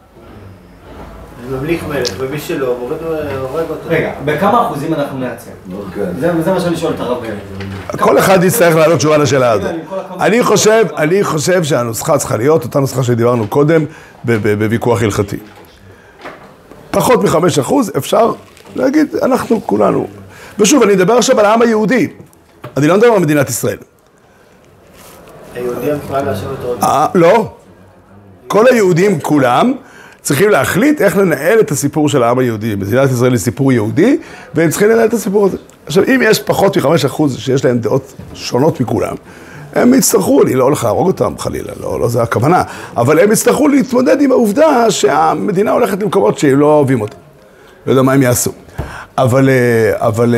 [SPEAKER 5] ממליך מלך, ומי שלא, הורג אותו.
[SPEAKER 2] רגע, בכמה אחוזים אנחנו נעצר? זה מה שאני שואל את הרב.
[SPEAKER 1] כל אחד יצטרך לעלות תשובה לשאלה הזאת. אני חושב, אני חושב שהנוסחה צריכה להיות, אותה נוסחה שדיברנו קודם, בוויכוח הלכתי. פחות מחמש אחוז אפשר להגיד, אנחנו כולנו. ושוב, אני אדבר עכשיו על העם היהודי. אני לא מדבר על מדינת ישראל.
[SPEAKER 5] היהודים צריכה להשאיר אותו עוד.
[SPEAKER 1] לא. כל היהודים כולם צריכים להחליט איך לנהל את הסיפור של העם היהודי. מדינת ישראל היא סיפור יהודי, והם צריכים לנהל את הסיפור הזה. עכשיו, אם יש פחות מחמש אחוז שיש להם דעות שונות מכולם, הם יצטרכו, אני לא הולך להרוג אותם חלילה, לא, לא זה הכוונה, אבל הם יצטרכו להתמודד עם העובדה שהמדינה הולכת למקומות שהם לא אוהבים אותם. לא יודע מה הם יעשו. אבל, אבל...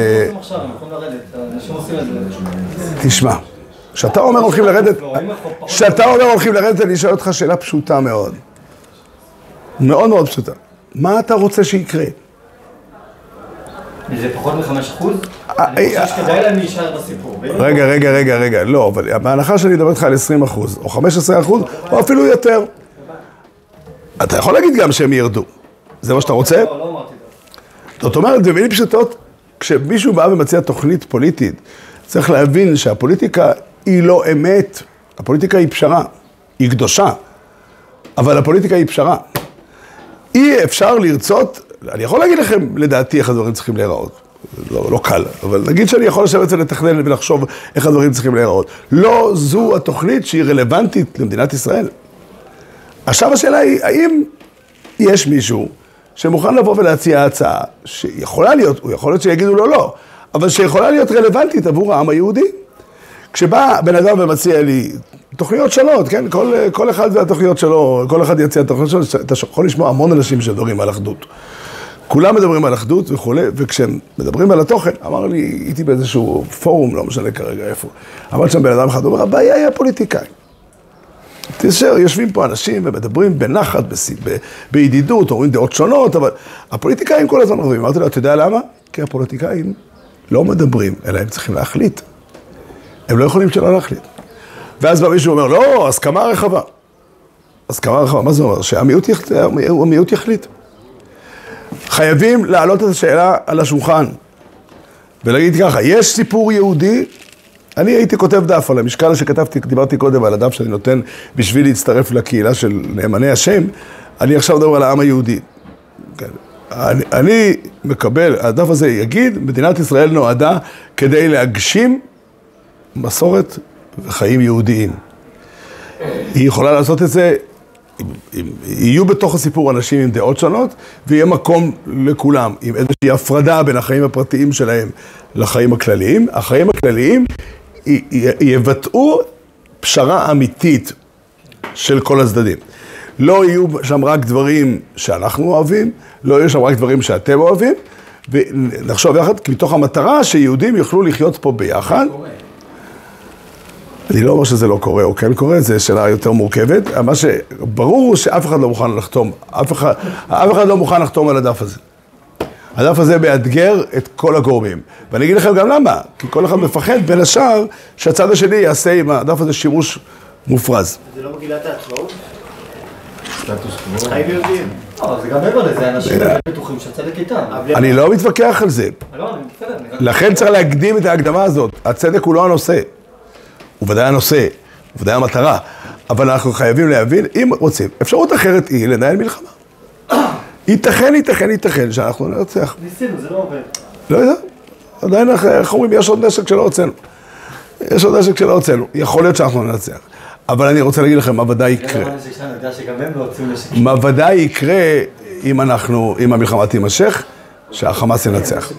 [SPEAKER 1] תשמע, כשאתה אומר הולכים לרדת, כשאתה אומר הולכים לרדת, אני אשאל אותך שאלה פשוטה מאוד. מאוד מאוד פשוטה. מה אתה רוצה שיקרה?
[SPEAKER 2] זה פחות מחמש אחוז? אני חושב שכדאי להם להישאר בסיפור.
[SPEAKER 1] רגע, רגע, רגע, רגע, לא, אבל בהנחה שאני אדבר איתך על עשרים אחוז, או חמישה עשר אחוז, או אפילו יותר. אתה יכול להגיד גם שהם ירדו. זה מה שאתה רוצה?
[SPEAKER 2] לא, לא אמרתי זאת.
[SPEAKER 1] זאת אומרת, במילים פשוטות, כשמישהו בא ומציע תוכנית פוליטית, צריך להבין שהפוליטיקה היא לא אמת. הפוליטיקה היא פשרה, היא קדושה, אבל הפוליטיקה היא פשרה. אי אפשר לרצות, אני יכול להגיד לכם לדעתי איך הדברים צריכים להיראות. לא, לא קל, אבל נגיד שאני יכול לשבת ולתכנן ולחשוב איך הדברים צריכים להיראות. לא זו התוכנית שהיא רלוונטית למדינת ישראל. עכשיו השאלה היא, האם יש מישהו שמוכן לבוא ולהציע הצעה שיכולה להיות, הוא יכול להיות שיגידו לו לא, אבל שיכולה להיות רלוונטית עבור העם היהודי? כשבא בן אדם ומציע לי תוכניות שונות, כן? כל, כל אחד והתוכניות שלו, כל אחד יציע תוכניות שלו, אתה יכול לשמוע המון אנשים שדברים על אחדות. כולם מדברים על אחדות וכו', וכשהם מדברים על התוכן, אמר לי, הייתי באיזשהו פורום, לא משנה כרגע איפה, אמר שם בן אדם אחד, הוא אומר, הבעיה היא הפוליטיקאים. תשאר, יושבים פה אנשים ומדברים בנחת, בידידות, אומרים דעות שונות, אבל הפוליטיקאים כל הזמן רבים. אמרתי לו, אתה יודע למה? כי הפוליטיקאים לא מדברים, אלא הם צריכים להחליט. הם לא יכולים שלא להחליט. ואז בא מישהו אומר, לא, הסכמה רחבה. הסכמה רחבה, מה זה אומר? שהמיעוט יח... המיעוט יחליט. חייבים להעלות את השאלה על השולחן, ולהגיד ככה, יש סיפור יהודי, אני הייתי כותב דף על המשקל שכתבתי, דיברתי קודם על הדף שאני נותן בשביל להצטרף לקהילה של נאמני השם, אני עכשיו מדבר על העם היהודי. אני, אני מקבל, הדף הזה יגיד, מדינת ישראל נועדה כדי להגשים מסורת וחיים יהודיים. היא יכולה לעשות את זה, יהיו בתוך הסיפור אנשים עם דעות שונות, ויהיה מקום לכולם, עם איזושהי הפרדה בין החיים הפרטיים שלהם לחיים הכלליים. החיים הכלליים יבטאו פשרה אמיתית של כל הצדדים. לא יהיו שם רק דברים שאנחנו אוהבים, לא יהיו שם רק דברים שאתם אוהבים, ונחשוב יחד, כי מתוך המטרה שיהודים יוכלו לחיות פה ביחד. אני לא אומר שזה לא קורה או כן קורה, זו שאלה יותר מורכבת. מה שברור שאף אחד לא מוכן לחתום, אף אחד, אף אחד לא מוכן לחתום על הדף הזה. הדף הזה מאתגר את כל הגורמים. ואני אגיד לכם גם למה, כי כל אחד מפחד בין השאר שהצד השני יעשה עם הדף הזה שימוש מופרז.
[SPEAKER 5] זה לא מגילת העצמאות? חיים יהודיים.
[SPEAKER 2] זה גם מעבר לזה, אנשים בטוחים שהצדק איתם.
[SPEAKER 1] אני לא מתווכח על זה. לכן צריך להקדים את ההקדמה הזאת. הצדק הוא לא הנושא. הוא ודאי הנושא, הוא ודאי המטרה. אבל אנחנו חייבים להבין, אם רוצים, אפשרות אחרת היא לנהל מלחמה. ייתכן, ייתכן, ייתכן שאנחנו נרצח.
[SPEAKER 2] ניסינו, זה לא עובד.
[SPEAKER 1] לא יודע. עדיין, איך אומרים, יש עוד נשק שלא הוצאנו. יש עוד נשק שלא הוצאנו. יכול להיות שאנחנו ננצח. אבל אני רוצה להגיד לכם, מה ודאי יקרה. מה ודאי יקרה אם אנחנו, אם המלחמה תימשך, שהחמאס ינצח.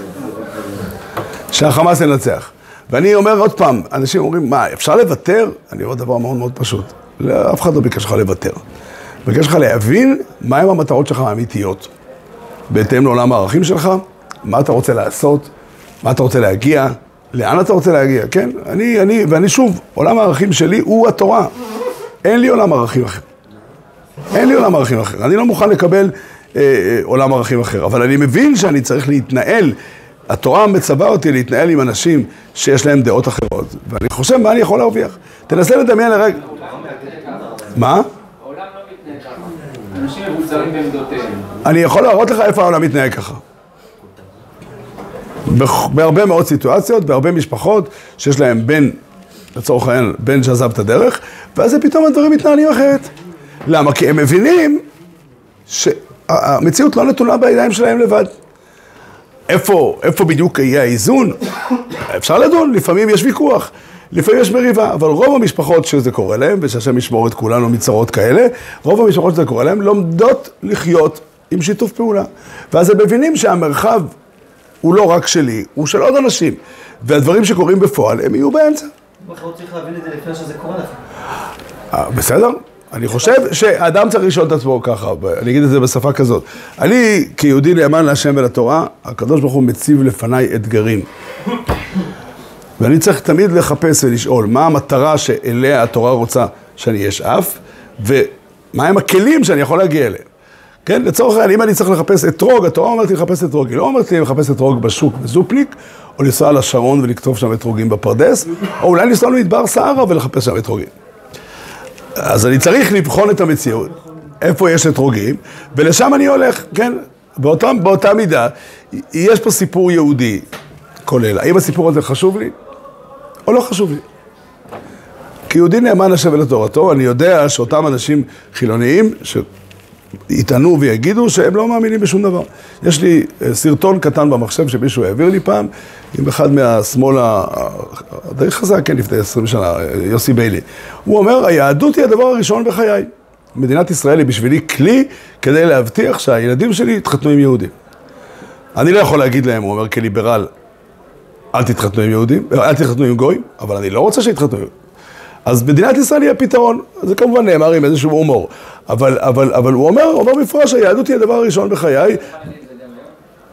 [SPEAKER 1] שהחמאס ינצח. ואני אומר עוד פעם, אנשים אומרים, מה, אפשר לוותר? אני אומר דבר מאוד מאוד פשוט. אף אחד לא ביקש לך לוותר. ביקש לך להבין מהם המטרות שלך האמיתיות. בהתאם לעולם הערכים שלך, מה אתה רוצה לעשות, מה אתה רוצה להגיע, לאן אתה רוצה להגיע, כן? אני, אני, ואני שוב, עולם הערכים שלי הוא התורה. אין לי עולם ערכים אחר. אין לי עולם ערכים אחר. אני לא מוכן לקבל אה, אה, עולם ערכים אחר, אבל אני מבין שאני צריך להתנהל, התורה מצווה אותי להתנהל עם אנשים שיש להם דעות אחרות, ואני חושב מה אני יכול להרוויח. תנסה לדמיין לרגע. מה?
[SPEAKER 6] העולם לא מתנהג ככה. אנשים מבוזרים בעמדותיהם.
[SPEAKER 1] אני יכול להראות לך איפה העולם מתנהג ככה. בהרבה מאוד סיטואציות, בהרבה משפחות שיש להם בן, לצורך העניין, בן שעזב את הדרך, ואז פתאום הדברים מתנהלים אחרת. למה? כי הם מבינים שהמציאות לא נתונה בידיים שלהם לבד. איפה, איפה בדיוק יהיה האיזון? אפשר לדון, לפעמים יש ויכוח, לפעמים יש מריבה, אבל רוב המשפחות שזה קורה להם, ושהשם ישמור את כולנו מצרות כאלה, רוב המשפחות שזה קורה להם לומדות לחיות עם שיתוף פעולה. ואז הם מבינים שהמרחב הוא לא רק שלי, הוא של עוד אנשים, והדברים שקורים בפועל הם יהיו באמצע.
[SPEAKER 2] בכלל צריך להבין את זה לפני שזה קורה לך.
[SPEAKER 1] בסדר? אני חושב שהאדם צריך לשאול את עצמו ככה, אני אגיד את זה בשפה כזאת. אני, כיהודי נאמן להשם ולתורה, הקדוש ברוך הוא מציב לפניי אתגרים. ואני צריך תמיד לחפש ולשאול מה המטרה שאליה התורה רוצה שאני אשאף, ומה הם הכלים שאני יכול להגיע אליהם. כן, לצורך העניין, אם אני צריך לחפש אתרוג, התורה אומרת לי לחפש אתרוג, היא לא אומרת לי לחפש אתרוג בשוק בזופניק, או לנסוע לשרון ולכתוב שם אתרוגים בפרדס, או אולי לנסוע למדבר סהרה ולחפש שם אתרוגים. אז אני צריך לבחון את המציאות, איפה יש אתרוגים, ולשם אני הולך, כן? באותה, באותה מידה, יש פה סיפור יהודי כולל. האם הסיפור הזה חשוב לי, או לא חשוב לי? כיהודי נאמן להשם ולתורתו, אני יודע שאותם אנשים חילוניים, שיטענו ויגידו שהם לא מאמינים בשום דבר. יש לי סרטון קטן במחשב שמישהו העביר לי פעם, עם אחד מהשמאל הדי חזק, כן, לפני עשרים שנה, יוסי ביילי. הוא אומר, היהדות היא הדבר הראשון בחיי. מדינת ישראל היא בשבילי כלי כדי להבטיח שהילדים שלי יתחתנו עם יהודים. אני לא יכול להגיד להם, הוא אומר כליברל, אל תתחתנו עם יהודים, אל תתחתנו עם גויים, אבל אני לא רוצה שיתחתנו עם. אז מדינת ישראל היא הפתרון. זה כמובן נאמר עם איזשהו הומור. אבל, אבל, אבל הוא אומר, הוא אומר בפרש, היהדות היא הדבר הראשון בחיי.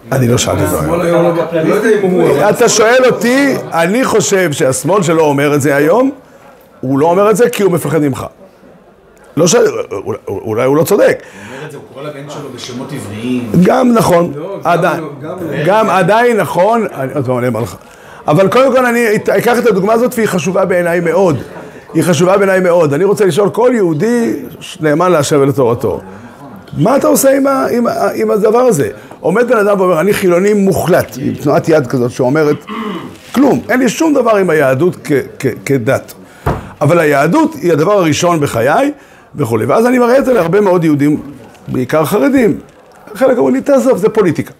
[SPEAKER 1] אני לא שאלתי את זה.
[SPEAKER 4] השמאל היום לא יודע אם הוא...
[SPEAKER 1] אתה שואל אותי, אני חושב שהשמאל שלא אומר את זה היום, הוא לא אומר את זה כי הוא מפחד ממך. לא ש... אולי הוא לא צודק.
[SPEAKER 3] הוא אומר את זה, הוא קורא לבן שלו בשמות עבריים.
[SPEAKER 1] גם נכון, עדיין, גם עדיין נכון, עוד פעם אני אומר לך. אבל קודם כל אני אקח את הדוגמה הזאת והיא חשובה בעיניי מאוד. היא חשובה בעיניי מאוד. אני רוצה לשאול כל יהודי נאמן להשם ולתורתו. מה אתה עושה עם, ה, עם, ה, עם הדבר הזה? עומד בן אדם ואומר, אני חילוני מוחלט, עם תנועת יד כזאת שאומרת, כלום, אין לי שום דבר עם היהדות כ, כ, כדת. אבל היהדות היא הדבר הראשון בחיי וכו'. ואז אני מראה את זה להרבה מאוד יהודים, בעיקר חרדים. חלק אומרים לי, תעזוב, זה פוליטיקה.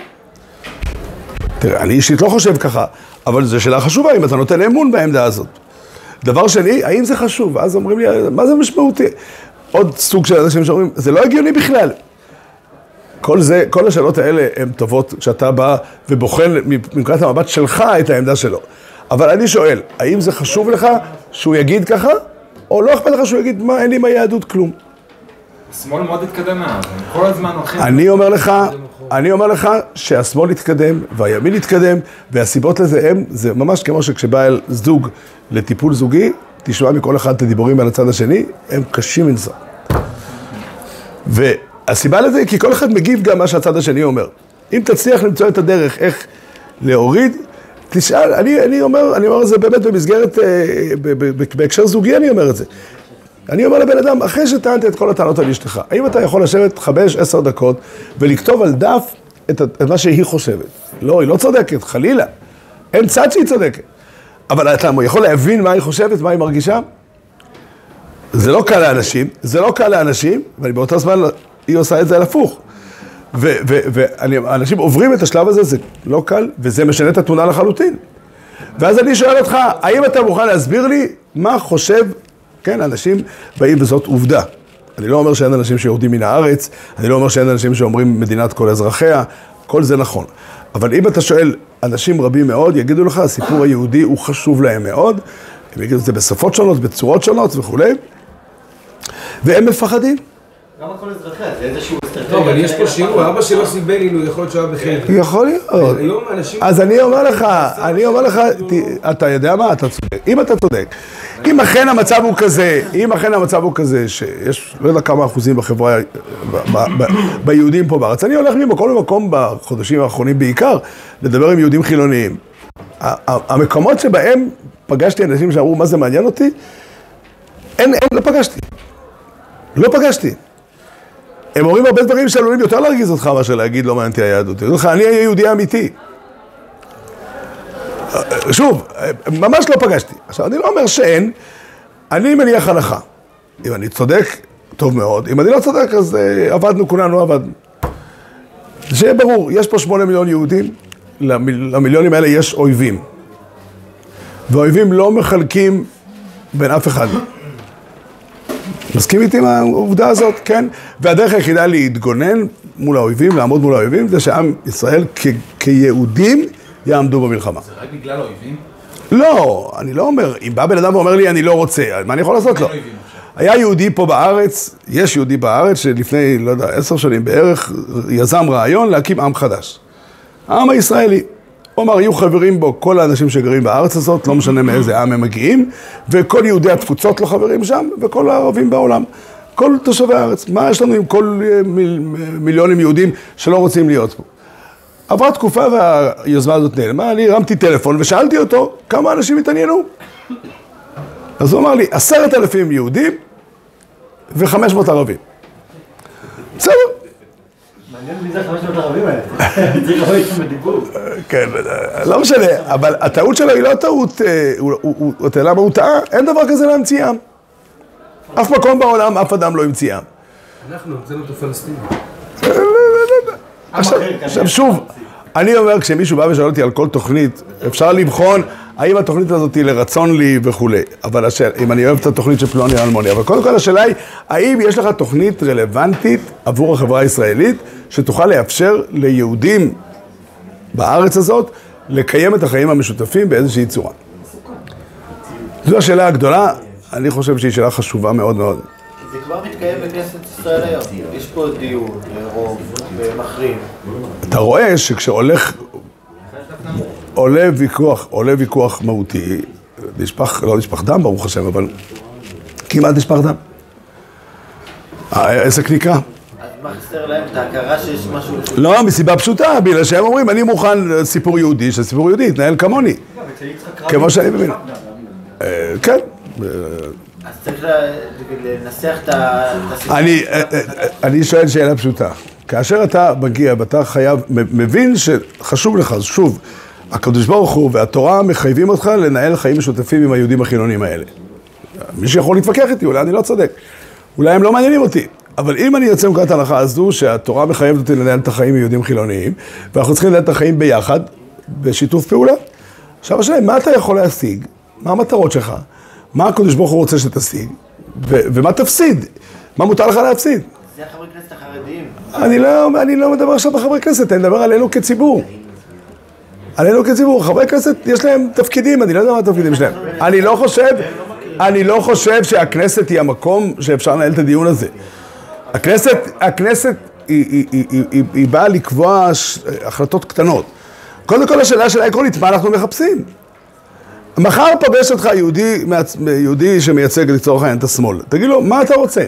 [SPEAKER 1] תראה, אני אישית לא חושב ככה, אבל זו שאלה חשובה אם אתה נותן אמון בעמדה הזאת. דבר שני, האם זה חשוב? אז אומרים לי, מה זה משמעותי? עוד סוג של אנשים שאומרים, זה לא הגיוני בכלל. כל זה, כל השאלות האלה הן טובות כשאתה בא ובוחן מנקודת המבט שלך את העמדה שלו. אבל אני שואל, האם זה חשוב לך שהוא יגיד ככה, או לא אכפת לך שהוא יגיד, מה, אין לי מה יהדות כלום?
[SPEAKER 6] השמאל מאוד התקדם מאז, כל הזמן הולכים...
[SPEAKER 1] אני אומר לך, אני אומר לך שהשמאל התקדם והימין התקדם, והסיבות לזה הם, זה ממש כמו שכשבא אל זוג לטיפול זוגי, תשמע מכל אחד את הדיבורים על הצד השני, הם קשים מנסה. והסיבה לזה היא כי כל אחד מגיב גם מה שהצד השני אומר. אם תצליח למצוא את הדרך איך להוריד, תשאל, אני, אני אומר, אני אומר את זה באמת במסגרת, בהקשר זוגי אני אומר את זה. אני אומר לבן אדם, אחרי שטענת את כל הטענות על אשתך, האם אתה יכול לשבת חמש, עשר דקות ולכתוב על דף את, את מה שהיא חושבת? לא, היא לא צודקת, חלילה. אין צד שהיא צודקת. אבל אתה יכול להבין מה היא חושבת, מה היא מרגישה? זה לא קל לאנשים, זה לא קל לאנשים, ואני באותה זמן, היא עושה את זה על הפוך. ואנשים עוברים את השלב הזה, זה לא קל, וזה משנה את התמונה לחלוטין. ואז אני שואל אותך, האם אתה מוכן להסביר לי מה חושב, כן, אנשים באים וזאת עובדה. אני לא אומר שאין אנשים שיורדים מן הארץ, אני לא אומר שאין אנשים שאומרים מדינת כל אזרחיה, כל זה נכון. אבל אם אתה שואל, אנשים רבים מאוד יגידו לך, הסיפור היהודי הוא חשוב להם מאוד, הם יגידו את זה בשפות שונות, בצורות שונות וכו'. והם מפחדים.
[SPEAKER 2] למה כל אזרחיה? זה איזשהו אסטרטגיה.
[SPEAKER 4] טוב, אבל יש פה שיעור, אבא שלו סיבן, הוא יכול להיות שעה בחדר.
[SPEAKER 1] יכול להיות.
[SPEAKER 4] היום אנשים...
[SPEAKER 1] אז אני אומר לך, אני אומר לך, אתה יודע מה? אתה צודק. אם אתה צודק, אם אכן המצב הוא כזה, אם אכן המצב הוא כזה, שיש לא יודע כמה אחוזים בחברה, ביהודים פה בארץ, אני הולך ממקום למקום בחודשים האחרונים בעיקר, לדבר עם יהודים חילוניים. המקומות שבהם פגשתי אנשים שאמרו, מה זה מעניין אותי? אין, אין, לא פגשתי. לא פגשתי. הם אומרים הרבה דברים שעלולים יותר להרגיז אותך מאשר להגיד לא מעניין אותי היהדות. אני יהודי אמיתי. שוב, ממש לא פגשתי. עכשיו, אני לא אומר שאין, אני מניח הנחה. אם אני צודק, טוב מאוד. אם אני לא צודק, אז uh, עבדנו, כולנו עבדנו. שיהיה ברור, יש פה שמונה מיליון יהודים, למיל, למיליונים האלה יש אויבים. והאויבים לא מחלקים בין אף אחד. מסכים איתי עם העובדה הזאת, כן? והדרך היחידה להתגונן מול האויבים, לעמוד מול האויבים, זה שעם ישראל כ- כיהודים יעמדו במלחמה.
[SPEAKER 3] זה רק בגלל האויבים?
[SPEAKER 1] לא, אני לא אומר, אם בא בן אדם ואומר לי אני לא רוצה, מה אני יכול לעשות לו? היה יהודי פה בארץ, יש יהודי בארץ שלפני, לא יודע, עשר שנים בערך, יזם רעיון להקים עם חדש. העם הישראלי. הוא אמר, יהיו חברים בו כל האנשים שגרים בארץ הזאת, לא משנה מאיזה עם הם מגיעים, וכל יהודי התפוצות לא חברים שם, וכל הערבים בעולם. כל תושבי הארץ. מה יש לנו עם כל מיל, מיליונים יהודים שלא רוצים להיות פה? עברה תקופה והיוזמה הזאת נעלמה, אני הרמתי טלפון ושאלתי אותו כמה אנשים התעניינו. אז הוא אמר לי, עשרת אלפים יהודים וחמש מאות ערבים. בסדר.
[SPEAKER 2] מעניין מי זה חמש מאות ערבים האלה. צריך לבוא איתם בדיבור.
[SPEAKER 1] כן, לא משנה, אבל הטעות שלו היא לא טעות, אתה יודע למה הוא טעה? אין דבר כזה להמציא עם. אף מקום בעולם, אף אדם לא המציא עם.
[SPEAKER 4] אנחנו, זה לא פלסטינים.
[SPEAKER 1] עכשיו שוב, אני אומר, כשמישהו בא ושואל אותי על כל תוכנית, אפשר לבחון האם התוכנית הזאת היא לרצון לי וכו'. אבל השאלה, אם אני אוהב את התוכנית של פלוני אלמוני, אבל קודם כל השאלה היא, האם יש לך תוכנית רלוונטית עבור החברה הישראלית, שתוכל לאפשר ליהודים בארץ הזאת, לקיים את החיים המשותפים באיזושהי צורה. זו השאלה הגדולה, אני חושב שהיא שאלה חשובה מאוד מאוד.
[SPEAKER 5] זה כבר מתקיים בכנסת ישראל היום. יש פה דיון, רוב, ומחרים.
[SPEAKER 1] אתה רואה שכשהולך, עולה ויכוח, עולה ויכוח מהותי, נשפך, לא נשפך דם ברוך השם, אבל כמעט נשפך דם. העסק נקרא.
[SPEAKER 5] אז מה חסר להם את ההכרה שיש משהו...
[SPEAKER 1] לא, מסיבה פשוטה, בגלל שהם אומרים, אני מוכן סיפור יהודי, שסיפור יהודי יתנהל כמוני. כמו שאני מבין. כן.
[SPEAKER 5] אז צריך לנסח את הסיפור.
[SPEAKER 1] אני שואל שאלה פשוטה. כאשר אתה מגיע ואתה חייב, מבין שחשוב לך, שוב, הקדוש ברוך הוא והתורה מחייבים אותך לנהל חיים משותפים עם היהודים החילונים האלה. מי שיכול להתווכח איתי, אולי אני לא צודק. אולי הם לא מעניינים אותי. אבל אם אני יוצא מנקודת ההנחה הזו שהתורה מחייבת אותי לנהל את החיים עם יהודים חילוניים, ואנחנו צריכים לנהל את החיים ביחד, בשיתוף פעולה. עכשיו השאלה, מה אתה יכול להשיג? מה המטרות שלך? מה הקדוש ברוך הוא רוצה שתשיג? ו- ומה תפסיד? מה מותר לך להפסיד?
[SPEAKER 5] זה החברי כנסת החרדיים.
[SPEAKER 1] אני לא, אני לא מדבר עכשיו בחברי כנסת, אני מדבר עלינו כציבור. עלינו כציבור. חברי כנסת יש להם תפקידים, אני לא יודע מה התפקידים שלהם. אני לא חושב, אני לא חושב שהכנסת היא המקום שאפשר לנהל את הדיון הזה. הכנסת, הכנסת היא, היא, היא, היא, היא, היא באה לקבוע החלטות קטנות. קודם כל השאלה של העקרונית, מה אנחנו מחפשים? מחר פגש אותך יהודי, יהודי שמייצג לצורך העניין את השמאל. תגיד לו, מה אתה רוצה?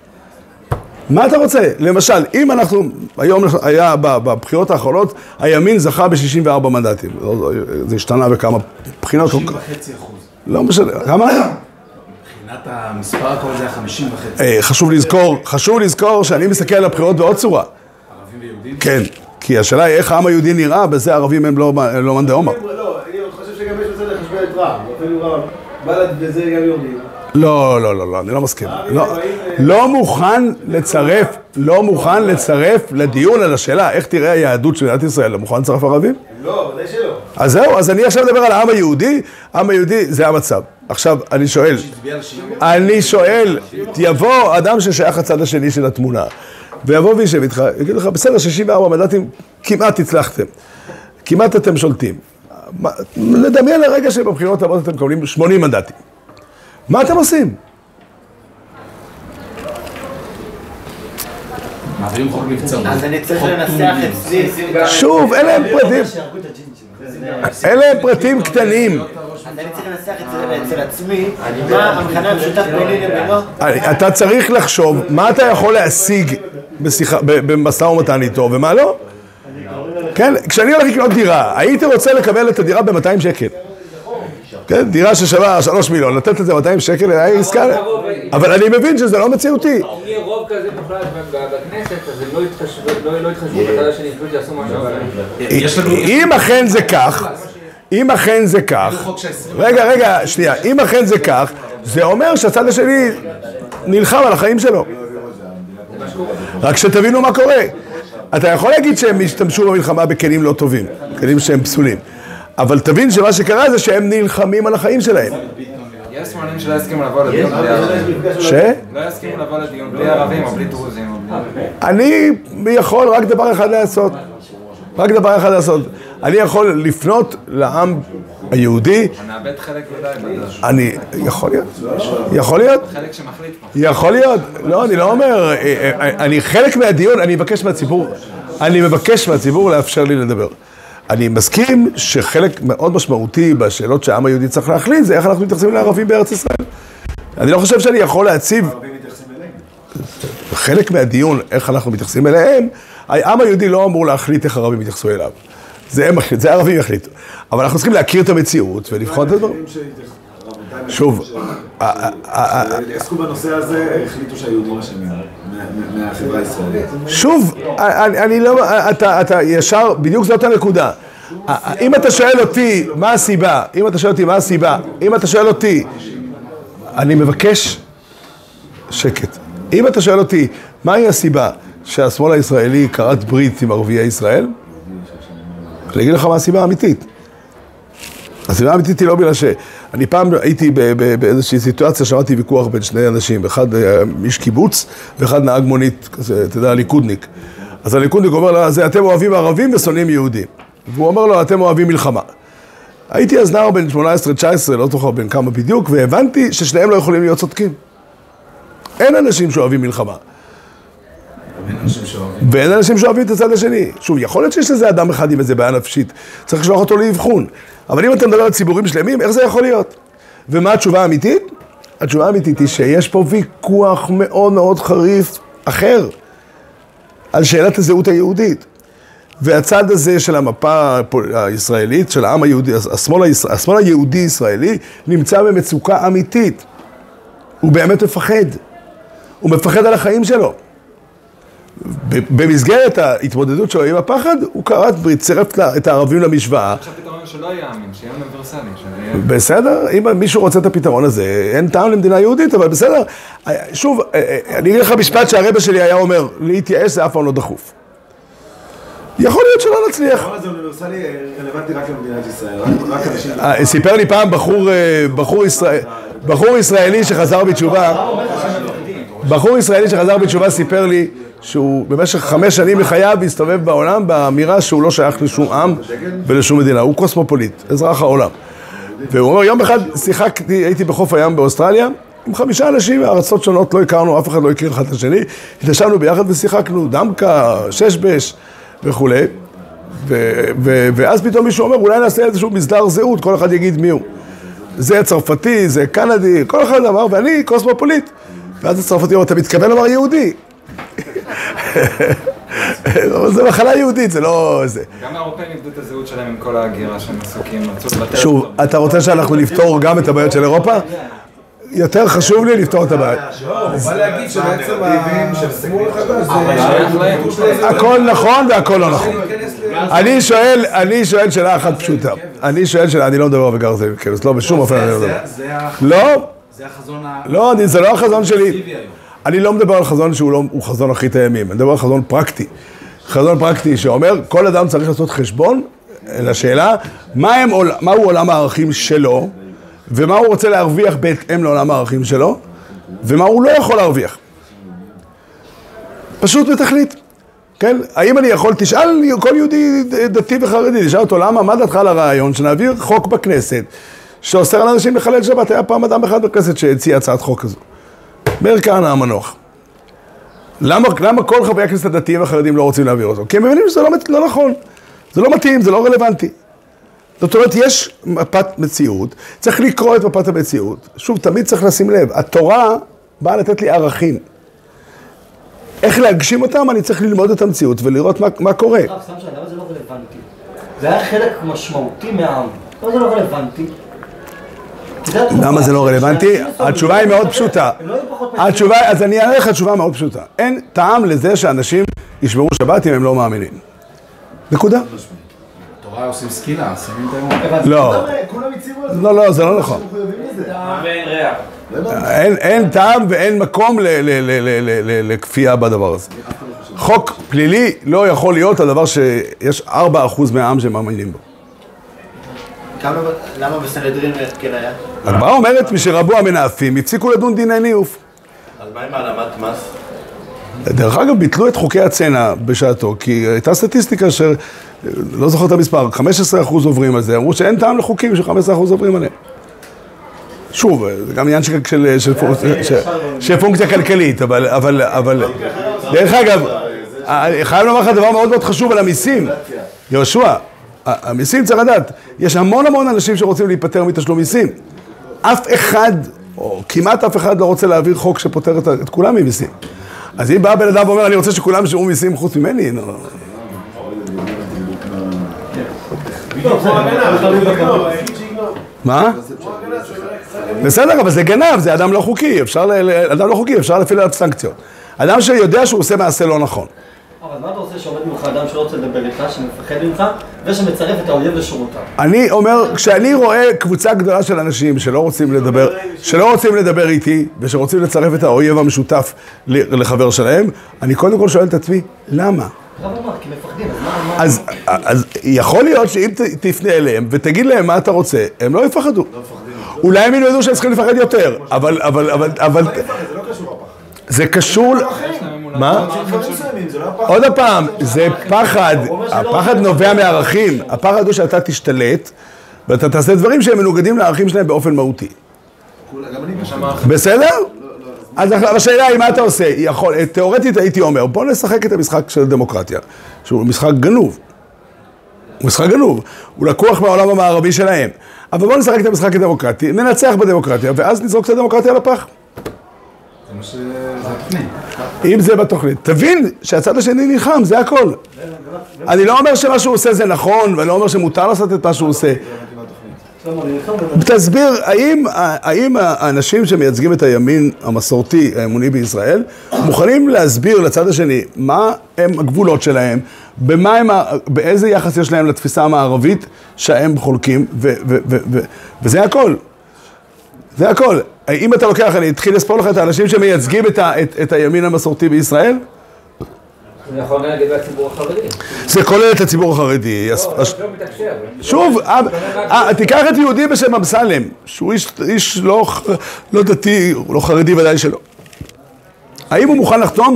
[SPEAKER 1] מה אתה רוצה? למשל, אם אנחנו, היום היה בבחירות האחרונות, הימין זכה ב-שישים וארבעה מנדטים. זה השתנה בכמה בחינות.
[SPEAKER 3] חמישים וחצי אחוז.
[SPEAKER 1] לא משנה, כמה היה?
[SPEAKER 3] מבחינת המספר הכל זה היה חמישים וחצי.
[SPEAKER 1] חשוב לזכור, חשוב לזכור שאני מסתכל על הבחירות בעוד צורה.
[SPEAKER 3] ערבים ויהודים?
[SPEAKER 1] כן, כי השאלה היא איך העם היהודי נראה, בזה הערבים הם לא מאן דאומר.
[SPEAKER 2] לא, אני חושב שגם יש בזה לחשבי את רע"מ. אפילו רע"מ, בל"ד וזה גם יהודים.
[SPEAKER 1] לא, לא, לא, לא, אני לא מסכים. לא מוכן לצרף, לא מוכן לצרף לדיון על השאלה איך תראה היהדות של מדינת ישראל. לא מוכן לצרף ערבים?
[SPEAKER 2] לא, ודאי שלא.
[SPEAKER 1] אז זהו, אז אני עכשיו מדבר על העם היהודי. העם היהודי זה המצב. עכשיו, אני שואל, אני שואל, יבוא אדם ששייך הצד השני של התמונה, ויבוא וישב איתך, יגיד לך, בסדר, שישים וארבעה מנדטים, כמעט הצלחתם. כמעט אתם שולטים. לדמיין לרגע שבבחירות הבאות אתם מקבלים שמונים מנדטים. מה אתם עושים?
[SPEAKER 3] מעבירים חוק נבצרות.
[SPEAKER 5] אז אני צריך לנסח אצלי.
[SPEAKER 1] שוב, אלה הם פרטים. אלה הם פרטים קטנים.
[SPEAKER 5] אז אני צריך לנסח אצל עצמי, מה המכנה המשותף ביני לבינו?
[SPEAKER 1] אתה צריך לחשוב מה אתה יכול להשיג במשא ומתן איתו ומה לא. כן, כשאני הולך לקנות דירה, הייתי רוצה לקבל את הדירה ב-מאתיים שקל. כן, דירה ששווה שלוש מיליון, לתת את זה מאתיים שקל, היה עסקה, אבל אני מבין שזה לא מציאותי.
[SPEAKER 6] אם יהיה רוב כזה מוחלט בכנסת, אז הם לא יתחשבו בצד השני, שיעשו משהו.
[SPEAKER 1] אם אכן זה כך, אם אכן זה כך, רגע, רגע, שנייה, אם אכן זה כך, זה אומר שהצד השני נלחם על החיים שלו. רק שתבינו מה קורה. אתה יכול להגיד שהם השתמשו במלחמה בכלים לא טובים, כלים שהם פסולים. אבל תבין שמה שקרה זה שהם נלחמים על החיים שלהם.
[SPEAKER 6] יש שמאלנים שלא יסכימו לבוא לדיון בלי ערבים.
[SPEAKER 1] ש?
[SPEAKER 6] לא יסכימו לבוא לדיון בלי ערבים או בלי דרוזים.
[SPEAKER 1] אני יכול רק דבר אחד לעשות. רק דבר אחד לעשות. אני יכול לפנות לעם היהודי.
[SPEAKER 6] נאבד חלק ודאי.
[SPEAKER 1] אני, יכול להיות. יכול להיות.
[SPEAKER 6] חלק שמחליט פה.
[SPEAKER 1] יכול להיות. לא, אני לא אומר. אני חלק מהדיון, אני מבקש מהציבור, אני מבקש מהציבור לאפשר לי לדבר. אני מסכים שחלק מאוד משמעותי בשאלות שהעם היהודי צריך להחליט, זה איך אנחנו מתייחסים לערבים בארץ ישראל. אני לא חושב שאני יכול להציב... ערבים מתייחסים אליהם? חלק מהדיון, איך אנחנו מתייחסים אליהם, העם היהודי לא אמור להחליט איך ערבים יתייחסו אליו. זה הם מחליט, זה הערבים יחליטו. אבל אנחנו צריכים להכיר את המציאות ולבחון את הדברים. שוב,
[SPEAKER 7] עסקו בנושא הזה, החליטו שהיהודים אשמים מהחברה הישראלית.
[SPEAKER 1] שוב, אני לא, אתה ישר, בדיוק זאת הנקודה. אם אתה שואל אותי מה הסיבה, אם אתה שואל אותי מה הסיבה, אם אתה שואל אותי, אני מבקש שקט. אם אתה שואל אותי מהי הסיבה שהשמאל הישראלי כרת ברית עם ערביי ישראל, אני אגיד לך מה הסיבה האמיתית. הסיבה האמיתית היא לא בגלל ש... אני פעם הייתי באיזושהי סיטואציה, שמעתי ויכוח בין שני אנשים, אחד איש קיבוץ ואחד נהג מונית, כזה, אתה יודע, ליכודניק. אז הליכודניק אומר לו, זה אתם אוהבים ערבים ושונאים יהודים. והוא אומר לו, אתם אוהבים מלחמה. הייתי אז נער בן שמונה עשרה תשע עשרה, לא זוכר בין כמה בדיוק, והבנתי ששניהם לא יכולים להיות צודקים. אין אנשים שאוהבים מלחמה. ואין אנשים שאוהבים את הצד השני. שוב, יכול להיות שיש לזה אדם אחד עם איזה בעיה נפשית, צריך לשלוח אותו לאבחון. אבל אם אתה מדבר על ציבורים שלמים, איך זה יכול להיות? ומה התשובה האמיתית? התשובה האמיתית היא שיש פה ויכוח מאוד מאוד חריף אחר על שאלת הזהות היהודית. והצד הזה של המפה הישראלית, של העם היהודי, השמאל, השמאל היהודי-ישראלי, נמצא במצוקה אמיתית. הוא באמת מפחד. הוא מפחד על החיים שלו. במסגרת ההתמודדות שלו עם הפחד, הוא קראת ברית, צירף את הערבים למשוואה.
[SPEAKER 6] עכשיו פתרון שלא יאמין, שיהיה אוניברסלי.
[SPEAKER 1] בסדר, אם מישהו רוצה את הפתרון הזה, אין טעם למדינה יהודית, אבל בסדר. שוב, אני אגיד לך משפט שהרבא שלי היה אומר, להתייאש זה אף פעם לא דחוף. יכול להיות שלא נצליח.
[SPEAKER 7] הפתרון הזה אוניברסלי רלוונטי רק למדינת ישראל, רק אנשים...
[SPEAKER 1] סיפר לי פעם בחור ישראלי שחזר בתשובה, בחור ישראלי שחזר בתשובה סיפר לי שהוא במשך חמש שנים מחייו הסתובב בעולם באמירה שהוא לא שייך לשום עם ולשום מדינה, הוא קוסמופוליט, אזרח העולם. והוא אומר, יום אחד שיחקתי, הייתי בחוף הים באוסטרליה, עם חמישה אנשים מארצות שונות, לא הכרנו, אף אחד לא הכיר אחד את השני, התיישבנו ביחד ושיחקנו דמקה, ששבש וכו'. ואז פתאום מישהו אומר, אולי נעשה איזשהו מסדר זהות, כל אחד יגיד מי הוא. זה צרפתי, זה קנדי, כל אחד אמר, ואני קוסמופוליט. ואז הצרפתי אומר, אתה מתכוון לומר יהודי. אבל זה מחלה יהודית, זה לא זה.
[SPEAKER 6] גם האירופאים איבדו את הזהות שלהם עם כל ההגירה שהם עסוקים, רצו לבטל.
[SPEAKER 1] שוב, אתה רוצה שאנחנו נפתור גם את הבעיות של אירופה? יותר חשוב לי לפתור את הבעיות.
[SPEAKER 4] לא, הוא בא להגיד שבעצם השמאל החדש זה...
[SPEAKER 1] הכל נכון והכל לא נכון. אני שואל, אני שואל שאלה אחת פשוטה. אני שואל שאלה, אני לא מדבר וגר זה, לא בשום אופן אני לא מדבר. לא.
[SPEAKER 3] זה החזון ה...
[SPEAKER 1] לא, זה לא החזון שלי. אני לא מדבר על חזון שהוא חזון אחרית הימים, אני מדבר על חזון פרקטי. חזון פרקטי שאומר, כל אדם צריך לעשות חשבון לשאלה, מהו עולם הערכים שלו, ומה הוא רוצה להרוויח בהתאם לעולם הערכים שלו, ומה הוא לא יכול להרוויח. פשוט בתכלית. כן? האם אני יכול, תשאל כל יהודי דתי וחרדי, תשאל אותו, למה, מה דעתך על הרעיון שנעביר חוק בכנסת, שאוסר על אנשים לחלל שבת? היה פעם אדם אחד בכנסת שהציע הצעת חוק כזו. מאיר כהנא המנוח. למה, למה כל חברי הכנסת הדתיים והחרדים לא רוצים להעביר אותו? כי הם מבינים שזה לא, לא נכון. זה לא מתאים, זה לא רלוונטי. זאת אומרת, יש מפת מציאות, צריך לקרוא את מפת המציאות. שוב, תמיד צריך לשים לב, התורה באה לתת לי ערכים. איך להגשים אותם? אני צריך ללמוד את המציאות ולראות מה, מה קורה.
[SPEAKER 2] סתם שאלה, למה זה לא רלוונטי? זה היה חלק משמעותי מהעם. למה זה לא רלוונטי?
[SPEAKER 1] למה זה לא רלוונטי? התשובה היא מאוד פשוטה. התשובה, אז אני אענה לך תשובה מאוד פשוטה. אין טעם לזה שאנשים ישמרו שבת אם הם לא מאמינים. נקודה.
[SPEAKER 3] התורה עושים סקילה, שמים את היום.
[SPEAKER 1] לא.
[SPEAKER 7] כולם הציבו על זה.
[SPEAKER 1] לא, לא, זה לא נכון.
[SPEAKER 6] ואין ריח.
[SPEAKER 1] אין טעם ואין מקום לכפייה בדבר הזה. חוק פלילי לא יכול להיות הדבר שיש ארבעה אחוז מהעם שמאמינים בו.
[SPEAKER 5] למה בסנהדרין כן היה?
[SPEAKER 1] הגמרא אומרת, משרבו המנאפים, הפסיקו לדון דיני ניאוף.
[SPEAKER 5] אז מה עם העלמת מס?
[SPEAKER 1] דרך אגב, ביטלו את חוקי הצנע בשעתו, כי הייתה סטטיסטיקה של, לא זוכר את המספר, חמישה עשר אחוז עוברים על זה, אמרו שאין טעם לחוקים ש-חמישה עשר אחוז עוברים עליהם. שוב, זה גם עניין של פונקציה כלכלית, אבל דרך אגב, חייב לומר לך דבר מאוד מאוד חשוב על המיסים. יהושע, המיסים צריך לדעת, יש המון המון אנשים שרוצים להיפטר מתשלום מיסים. אף אחד, או כמעט אף אחד לא רוצה להעביר חוק שפותר את כולם ממיסים. אז אם בא בן אדם ואומר, אני רוצה שכולם ישלמו מיסים חוץ ממני, לא... מה? בסדר, אבל זה גנב, זה אדם לא חוקי, אפשר אדם לא חוקי, אפשר להפעיל עליו סנקציות. אדם שיודע שהוא עושה מעשה לא נכון.
[SPEAKER 2] אבל מה אתה רוצה שעומד ממך אדם שלא רוצה לדבר איתך, שמפחד ממך, ושמצרף את האויב לשורותיו?
[SPEAKER 1] אני אומר, כשאני רואה קבוצה גדולה של אנשים שלא רוצים לדבר, שלא רוצים לדבר איתי, ושרוצים לצרף את האויב המשותף לחבר שלהם, אני קודם כל שואל את עצמי, למה?
[SPEAKER 2] למה אמר? כי מפחדים, אז מה...
[SPEAKER 1] אז, אז יכול להיות שאם תפנה אליהם ותגיד להם מה אתה רוצה, הם לא יפחדו. אולי הם ילמדו שהם צריכים לפחד יותר, אבל, אבל, אבל, אבל...
[SPEAKER 7] זה לא קשור הפחד.
[SPEAKER 1] זה קשור... מה? עוד הפעם, זה פחד, הפחד נובע מערכים, הפחד הוא שאתה תשתלט ואתה תעשה דברים שהם מנוגדים לערכים שלהם באופן מהותי. בסדר? אז השאלה היא מה אתה עושה, יכול, תיאורטית הייתי אומר, בוא נשחק את המשחק של הדמוקרטיה, שהוא משחק גנוב, הוא משחק גנוב, הוא לקוח מהעולם המערבי שלהם, אבל בוא נשחק את המשחק הדמוקרטי, ננצח בדמוקרטיה, ואז נזרוק את הדמוקרטיה לפח.
[SPEAKER 3] זה מה שזה התוכנית.
[SPEAKER 1] אם זה בתוכנית, תבין שהצד השני נלחם, זה הכל. אני לא אומר שמה שהוא עושה זה נכון, ואני לא אומר שמותר לעשות את מה שהוא עושה. תסביר, האם, האם האנשים שמייצגים את הימין המסורתי, האמוני בישראל, מוכנים להסביר לצד השני מה הם הגבולות שלהם, במה הם, באיזה יחס יש להם לתפיסה המערבית שהם חולקים, ו, ו, ו, ו, וזה הכל. זה הכל. אם אתה לוקח, אני אתחיל לספור לך את האנשים שמייצגים את, ה, את, את הימין המסורתי בישראל?
[SPEAKER 6] זה יכול להגיד לציבור החרדי.
[SPEAKER 1] זה כולל את הציבור החרדי.
[SPEAKER 6] לא, לא מתקשר.
[SPEAKER 1] שוב, תיקח את יהודי בשם אמסלם, שהוא איש לא דתי, לא חרדי ודאי שלא. האם הוא מוכן לחתום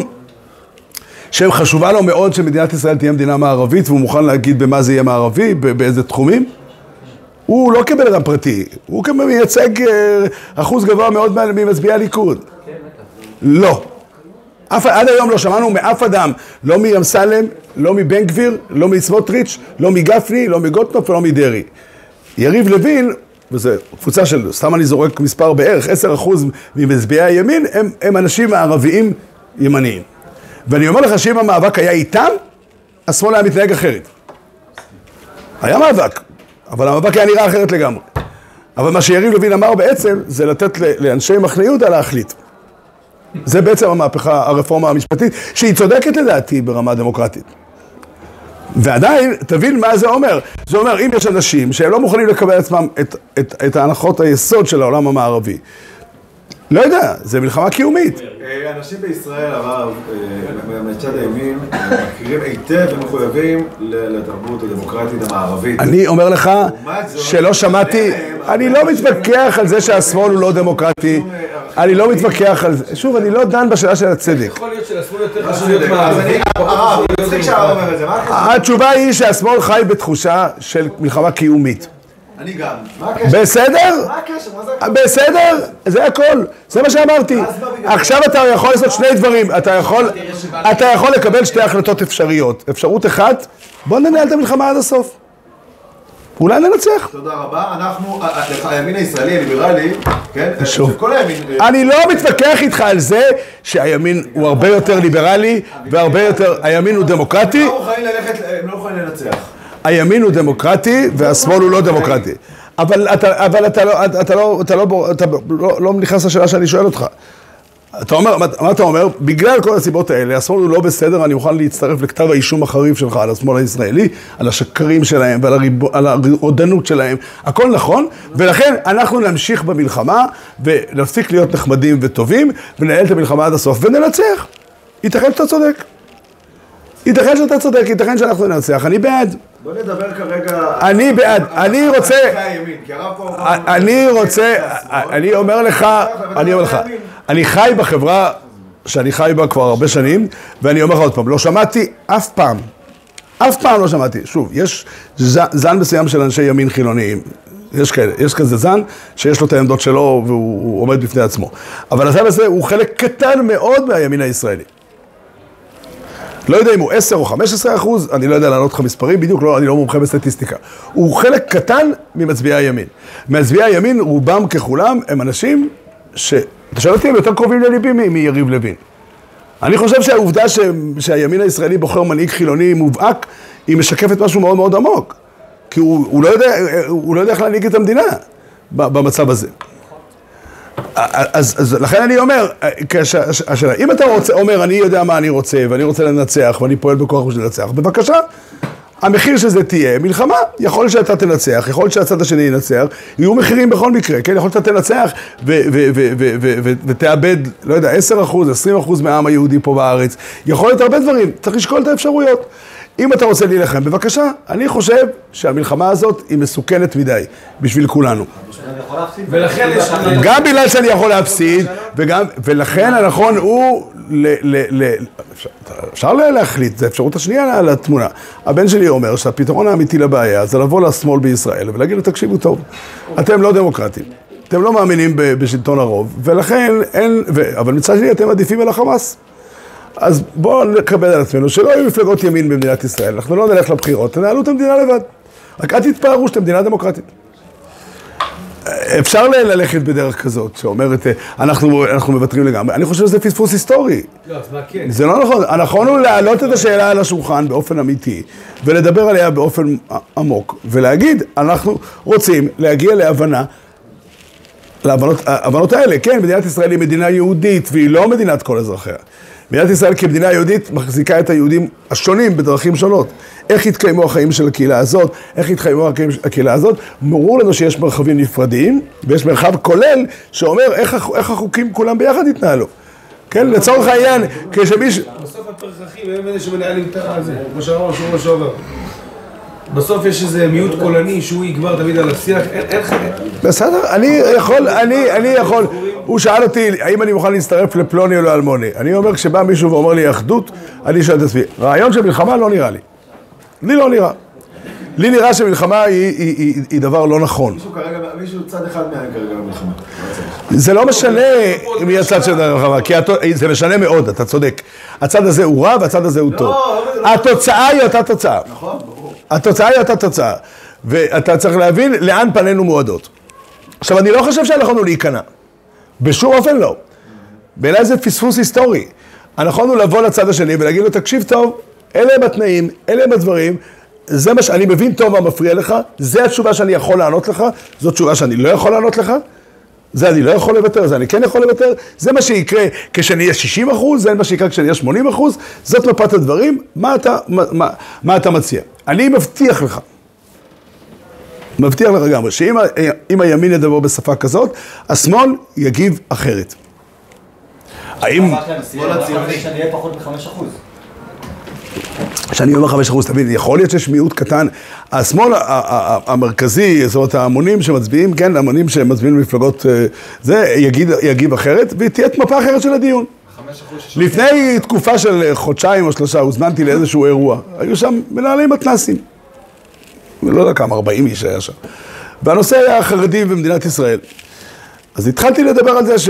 [SPEAKER 1] שחשובה לו מאוד שמדינת ישראל תהיה מדינה מערבית, והוא מוכן להגיד במה זה יהיה מערבי, באיזה תחומים? הוא לא כבן אדם פרטי, הוא כמייצג אחוז גבוה מאוד ממצביעי הליכוד. לא. עד היום לא שמענו מאף אדם, לא מאמסלם, לא מבן גביר, לא מסמוטריץ', לא מגפני, לא מגוטנופ ולא מדרי. יריב לוין, וזו קבוצה של, סתם אני זורק מספר בערך, עשרה אחוז ממצביעי הימין, הם, הם אנשים ערביים ימניים. ואני אומר לך שאם המאבק היה איתם, השמאל היה מתנהג אחרת. היה מאבק, אבל המאבק היה נראה אחרת לגמרי. אבל מה שיריב לוין אמר בעצם, זה לתת לאנשי מחנה יהודה להחליט. זה בעצם המהפכה, הרפורמה המשפטית, שהיא צודקת לדעתי ברמה דמוקרטית. ועדיין, תבין מה זה אומר. זה אומר, אם יש אנשים שהם לא מוכנים לקבל עצמם את, את, את ההנחות היסוד של העולם המערבי, לא יודע, זה מלחמה קיומית.
[SPEAKER 7] אנשים בישראל, הרב, מהצד הימין, מכירים היטב ומחויבים לתרבות הדמוקרטית המערבית.
[SPEAKER 1] אני אומר לך שלא שמעתי, אני לא מתווכח על זה שהשמאל הוא לא דמוקרטי, אני לא מתווכח על זה, שוב, אני לא דן בשאלה של הצדק.
[SPEAKER 4] יכול להיות שלשמאל יותר חשוב להיות מערבי.
[SPEAKER 7] הרב, מצחיק שהרב אומר את זה, מה הקשר?
[SPEAKER 1] התשובה היא שהשמאל חי בתחושה של מלחמה קיומית.
[SPEAKER 7] אני גם. מה הקשר?
[SPEAKER 1] בסדר?
[SPEAKER 7] מה הקשר? מה זה הקשר?
[SPEAKER 1] בסדר? זה הכל. זה מה שאמרתי. עכשיו אתה יכול לעשות שני דברים. אתה יכול, אתה יכול לקבל שתי החלטות אפשריות. אפשרות אחת, בוא ננהל את המלחמה עד הסוף. אולי ננצח.
[SPEAKER 7] תודה רבה. אנחנו, הימין הישראלי, הליברלי, כן?
[SPEAKER 1] שוב.
[SPEAKER 7] כל הימין...
[SPEAKER 1] אני לא מתווכח איתך על זה שהימין הוא הרבה יותר ליברלי והרבה יותר, הימין הוא דמוקרטי.
[SPEAKER 7] הם לא יכולים ללכת, הם לא יכולים לנצח.
[SPEAKER 1] הימין הוא דמוקרטי והשמאל הוא לא דמוקרטי. אבל אתה, אבל אתה לא, אתה לא, אתה לא, אתה לא, לא נכנס לשאלה שאני שואל אותך. אתה אומר, מה אתה אומר? בגלל כל הסיבות האלה, השמאל הוא לא בסדר, אני מוכן להצטרף לכתב האישום החריף שלך על השמאל הישראלי, על השקרים שלהם ועל על הרודנות שלהם. הכל נכון, ולכן אנחנו נמשיך במלחמה ונפסיק להיות נחמדים וטובים, וננהל את המלחמה עד הסוף וננצח. ייתכן שאתה צודק. ייתכן שאתה צודק, ייתכן שאנחנו ננצח, אני בעד.
[SPEAKER 7] בוא נדבר כרגע...
[SPEAKER 1] אני בעד, אני רוצה... אני רוצה, אני אומר לך, אני אומר לך, אני חי בחברה שאני חי בה כבר הרבה שנים, ואני אומר לך עוד פעם, לא שמעתי אף פעם, אף פעם לא שמעתי. שוב, יש זן מסוים של אנשי ימין חילוניים, יש כאלה, יש כזה זן שיש לו את העמדות שלו והוא עומד בפני עצמו. אבל הזן הזה הוא חלק קטן מאוד מהימין הישראלי. לא יודע אם הוא עשר או חמש עשרה אחוז, אני לא יודע לענות לך מספרים, בדיוק לא, אני לא מומחה בסטטיסטיקה. הוא חלק קטן ממצביעי הימין. מצביעי הימין, רובם ככולם, הם אנשים ש... אתה שואל אותי, הם יותר קרובים לליבי מיריב לוין. אני חושב שהעובדה ש... שהימין הישראלי בוחר מנהיג חילוני מובהק, היא משקפת משהו מאוד מאוד עמוק. כי הוא, הוא, לא יודע, הוא לא יודע איך להנהיג את המדינה במצב הזה. אז, אז לכן אני אומר, השאלה, אם אתה רוצה, אומר, אני יודע מה אני רוצה, ואני רוצה לנצח, ואני פועל בכוח בשביל לנצח, בבקשה, המחיר שזה תהיה מלחמה, יכול להיות שאתה תנצח, יכול להיות שהצד השני ינצח, יהיו מחירים בכל מקרה, כן? יכול להיות שאתה תנצח ותאבד, לא יודע, עשרה אחוז, עשרים אחוז מהעם היהודי פה בארץ, יכול להיות הרבה דברים, צריך לשקול את האפשרויות. אם אתה רוצה להילחם, בבקשה, אני חושב שהמלחמה הזאת היא מסוכנת מדי בשביל כולנו.
[SPEAKER 4] ולכן יש...
[SPEAKER 1] גם בגלל שאני יכול להפסיד, וגם, ולכן הנכון הוא, ל, ל, ל, אפשר, אפשר להחליט, זה אפשרות השנייה לתמונה. הבן שלי אומר שהפתרון האמיתי לבעיה זה לבוא לשמאל בישראל ולהגיד לו, תקשיבו טוב, אתם לא דמוקרטים. אתם לא מאמינים בשלטון הרוב, ולכן אין, ו... אבל מצד שני אתם עדיפים על החמאס. אז בואו נקבל על עצמנו שלא יהיו מפלגות ימין במדינת ישראל, אנחנו לא נלך לבחירות, תנהלו את המדינה לבד. רק אל תתפארו שאתם מדינה דמוקרטית. אפשר ללכת בדרך כזאת, שאומרת, אנחנו, אנחנו מבטרים לגמרי. אני חושב שזה פספוס היסטורי.
[SPEAKER 4] לא, אז מה כן?
[SPEAKER 1] זה לא נכון. הנכון הוא להעלות את השאלה על השולחן באופן אמיתי, ולדבר עליה באופן עמוק, ולהגיד, אנחנו רוצים להגיע להבנה, להבנות, ההבנות האלה. כן, מדינת ישראל היא מדינה יהודית, והיא לא מדינת כל אזרחיה. מדינת ישראל כמדינה יהודית מחזיקה את היהודים השונים בדרכים שונות. איך יתקיימו החיים של הקהילה הזאת, איך יתקיימו החיים של הקהילה הזאת, ברור לנו שיש מרחבים נפרדים, ויש מרחב כולל שאומר איך, איך החוקים כולם ביחד יתנהלו. כן, לצורך העניין, כשמישהו...
[SPEAKER 4] בסוף הפרחחים הם אלה שמנהלים את זה, כמו שאמרנו, שהוא מה שעובר. בסוף יש איזה מיעוט קולני שהוא יגבר תמיד על השיח, אין לך...
[SPEAKER 1] בסדר, אני יכול, אני, אני יכול, הוא שאל אותי, האם אני מוכן להצטרף לפלוני או לאלמוני. אני אומר, כשבא מישהו ואומר לי אחדות, אני שואל את עצמי, רעיון של מלחמה לא נראה לי. לי לא נראה. לי נראה שמלחמה היא, היא, היא, היא דבר לא נכון.
[SPEAKER 7] מישהו כרגע, מישהו צד אחד מהם כרגע במלחמה.
[SPEAKER 1] זה לא משנה אם יהיה צד של המלחמה, כי זה משנה מאוד, אתה צודק. הצד הזה הוא רע והצד הזה הוא טוב. התוצאה היא אותה תוצאה.
[SPEAKER 7] נכון, ברור.
[SPEAKER 1] התוצאה היא אותה תוצאה. ואתה צריך להבין לאן פנינו מועדות. עכשיו, אני לא חושב שהנכון הוא להיכנע. בשום אופן לא. בעיניי זה פספוס היסטורי. הנכון הוא לבוא לצד השני ולהגיד לו, תקשיב טוב, אלה הם התנאים, אלה הם הדברים, זה מה שאני מבין טוב מה מפריע לך, זה התשובה שאני יכול לענות לך, זאת תשובה שאני לא יכול לענות לך, זה אני לא יכול לוותר, זה אני כן יכול לוותר, זה מה שיקרה כשאני אהיה שישים אחוז, זה מה שיקרה כשאני אהיה שמונים אחוז, זאת מפת הדברים, מה אתה, מה, מה, מה אתה מציע? אני מבטיח לך, מבטיח לך גם, שאם הימין ידבר בשפה כזאת, השמאל יגיב אחרת. האם...
[SPEAKER 2] שאני אהיה פחות מחמש אחוז.
[SPEAKER 1] שאני אומר חמש אחוז, תבין, יכול להיות שיש מיעוט קטן. השמאל המרכזי, זאת אומרת, ההמונים שמצביעים, כן, ההמונים שמצביעים למפלגות, זה יגיד, יגיב אחרת, ותהיה מפה אחרת של הדיון. לפני תקופה של חודשיים או שלושה, הוזמנתי לאיזשהו אירוע. היו שם מנהלי מתנסים. לא יודע כמה, ארבעים איש היה שם. והנושא היה החרדים במדינת ישראל. אז התחלתי לדבר על זה ש...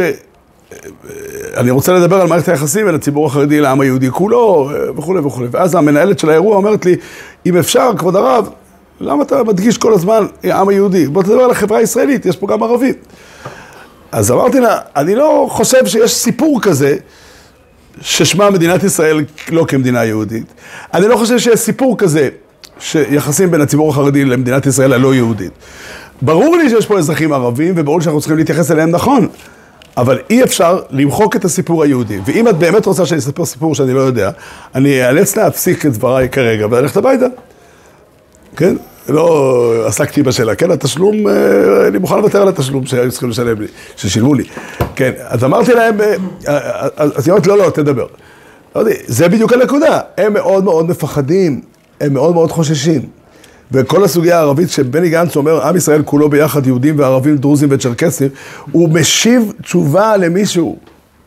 [SPEAKER 1] אני רוצה לדבר על מערכת היחסים בין הציבור החרדי לעם היהודי כולו וכו' וכו'. ואז המנהלת של האירוע אומרת לי, אם אפשר, כבוד הרב, למה אתה מדגיש כל הזמן העם היהודי? בוא תדבר על החברה הישראלית, יש פה גם ערבים. אז אמרתי לה, אני לא חושב שיש סיפור כזה ששמה מדינת ישראל לא כמדינה יהודית. אני לא חושב שיש סיפור כזה שיחסים בין הציבור החרדי למדינת ישראל הלא יהודית. ברור לי שיש פה אזרחים ערבים וברור שאנחנו צריכים להתייחס אליהם נכון. אבל אי אפשר למחוק את הסיפור היהודי. ואם את באמת רוצה שאני אספר סיפור שאני לא יודע, אני אאלץ להפסיק את דבריי כרגע וללכת הביתה. כן? לא עסקתי בשאלה. כן, התשלום, אני מוכן לוותר על התשלום שהיו צריכים לשלם לי, ששילמו לי. כן, אז אמרתי להם, אז היא אומרת, לא, לא, תדבר. לא יודע, זה בדיוק הנקודה. הם מאוד מאוד מפחדים, הם מאוד מאוד חוששים. וכל הסוגיה הערבית שבני גנץ אומר, עם ישראל כולו ביחד, יהודים וערבים, דרוזים וצ'רקסים, הוא משיב תשובה למישהו.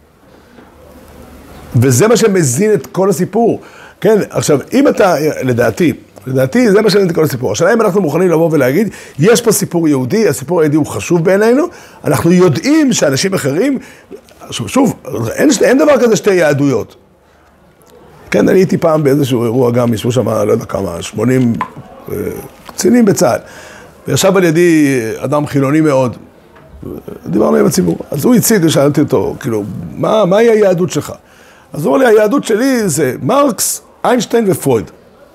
[SPEAKER 1] וזה מה שמזין את כל הסיפור. כן, עכשיו, אם אתה, לדעתי, לדעתי, זה מה שמזין את כל הסיפור. השאלה אם אנחנו מוכנים לבוא ולהגיד, יש פה סיפור יהודי, הסיפור היהודי הוא חשוב בעינינו, אנחנו יודעים שאנשים אחרים, שוב, שוב אין, אין דבר כזה שתי יהדויות. כן, אני הייתי פעם באיזשהו אירוע גם, ישבו שם, לא יודע כמה, שמונים קצינים בצה"ל. וישב על ידי אדם חילוני מאוד. דיברנו עם הציבור. אז הוא הציג, ושאלתי אותו, כאילו, מה, מהי היהדות שלך? אז הוא אומר לי, היהדות שלי זה מרקס, איינשטיין ופרויד.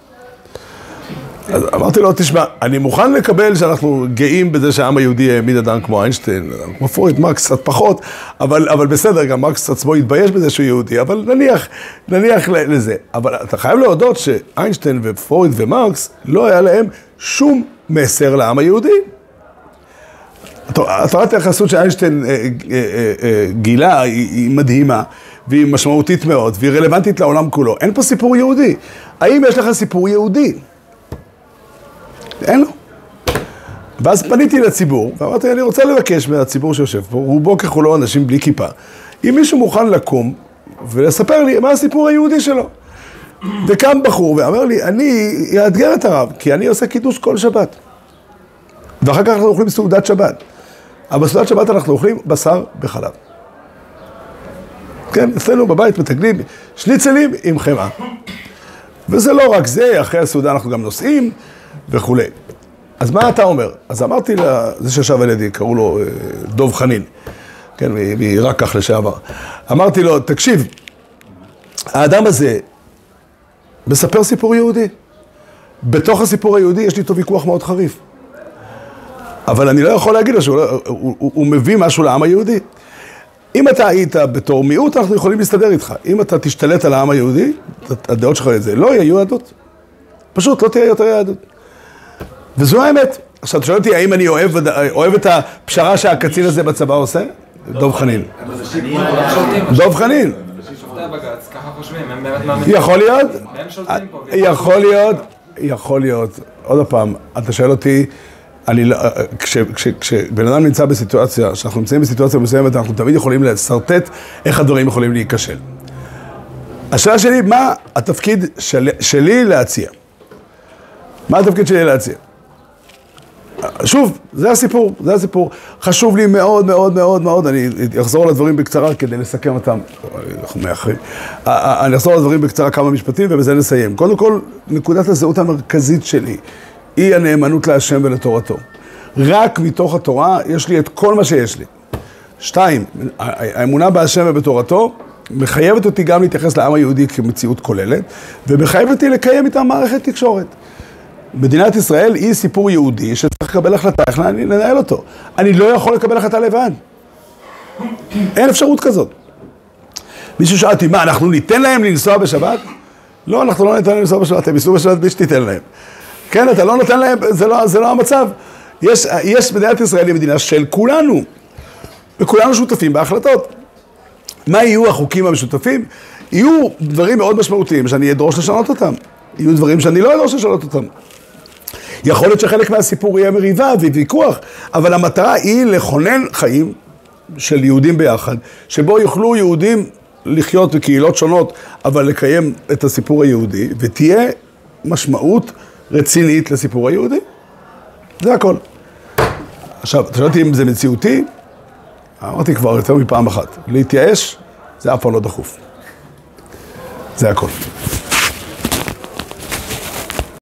[SPEAKER 1] אז אמרתי לו, תשמע, אני מוכן לקבל שאנחנו גאים בזה שהעם היהודי העמיד אדם כמו איינשטיין, כמו פרויד, מרקס קצת פחות, אבל, אבל בסדר, גם מרקס עצמו התבייש בזה שהוא יהודי, אבל נניח, נניח לזה. אבל אתה חייב להודות שאיינשטיין ופרויד ומרקס לא היה להם שום מסר לעם היהודי. התורת היחסות שאיינשטיין גילה היא מדהימה, והיא משמעותית מאוד, והיא רלוונטית לעולם כולו. אין פה סיפור יהודי. האם יש לך סיפור יהודי? אין לו. ואז פניתי לציבור, ואמרתי, אני רוצה לבקש מהציבור שיושב פה, רובו ככולו אנשים בלי כיפה, אם מישהו מוכן לקום ולספר לי מה הסיפור היהודי שלו. וקם בחור ואמר לי, אני אאתגר את הרב, כי אני עושה קידוש כל שבת. ואחר כך אנחנו אוכלים סעודת שבת. אבל בסעודת שבת אנחנו אוכלים בשר בחלב. כן, אצלנו בבית מתגלים שניצלים עם חמאה. וזה לא רק זה, אחרי הסעודה אנחנו גם נוסעים וכו'. אז מה אתה אומר? אז אמרתי לזה שישב על ידי, קראו לו דוב חנין, כן, מעיראק כך לשעבר. אמרתי לו, תקשיב, האדם הזה מספר סיפור יהודי. בתוך הסיפור היהודי יש לי איתו ויכוח מאוד חריף. אבל אני לא יכול להגיד לו שהוא הוא, הוא, הוא מביא משהו לעם היהודי. אם אתה היית בתור מיעוט, אנחנו יכולים להסתדר איתך. אם אתה תשתלט על העם היהודי, הדעות שלך את זה, לא יהיה יהדות. פשוט לא תהיה יותר יהדות. וזו האמת. עכשיו, אתה שואל אותי, האם אני אוהב, אוהב את הפשרה שהקצין הזה בצבא עושה? דוב חנין. דוב חנין.
[SPEAKER 6] ככה חושבים, הם באמת מאמינים.
[SPEAKER 1] יכול להיות,
[SPEAKER 6] הם שולטים פה.
[SPEAKER 1] יכול להיות, יכול להיות. עוד פעם, אתה שואל אותי, אני לא, כש, כש, כשבן אדם נמצא בסיטואציה, שאנחנו נמצאים בסיטואציה מסוימת, אנחנו תמיד יכולים לסרטט איך הדברים יכולים להיכשל. השאלה שלי, מה התפקיד של, שלי להציע? מה התפקיד שלי להציע? שוב, זה הסיפור, זה הסיפור. חשוב לי מאוד מאוד מאוד מאוד, אני אחזור על הדברים בקצרה כדי לסכם אותם. אנחנו מאחרים. אני אחזור על הדברים בקצרה כמה משפטים ובזה נסיים. קודם כל, נקודת הזהות המרכזית שלי היא הנאמנות להשם ולתורתו. רק מתוך התורה יש לי את כל מה שיש לי. שתיים, האמונה בהשם ובתורתו מחייבת אותי גם להתייחס לעם היהודי כמציאות כוללת, ומחייבת אותי לקיים איתם מערכת תקשורת. מדינת ישראל היא סיפור יהודי שצריך לקבל החלטה איך לנהל אותו. אני לא יכול לקבל החלטה לבד. אין אפשרות כזאת. מישהו שאלתי, מה, אנחנו ניתן להם לנסוע בשבת? לא, אנחנו לא ניתן להם לנסוע בשבת, הם ייסעו בשבת בלי שתיתן להם. כן, אתה לא נותן להם, זה לא, זה לא המצב. יש, יש מדינת ישראל היא מדינה של כולנו, וכולנו שותפים בהחלטות. מה יהיו החוקים המשותפים? יהיו דברים מאוד משמעותיים שאני אדרוש לשנות אותם. יהיו דברים שאני לא אדרוש לשנות אותם. יכול להיות שחלק מהסיפור יהיה מריבה וויכוח, אבל המטרה היא לכונן חיים של יהודים ביחד, שבו יוכלו יהודים לחיות בקהילות שונות, אבל לקיים את הסיפור היהודי, ותהיה משמעות רצינית לסיפור היהודי. זה הכל. עכשיו, אתה שואלתי אם זה מציאותי, אמרתי כבר יותר מפעם אחת, להתייאש זה אף פעם לא דחוף. זה הכל.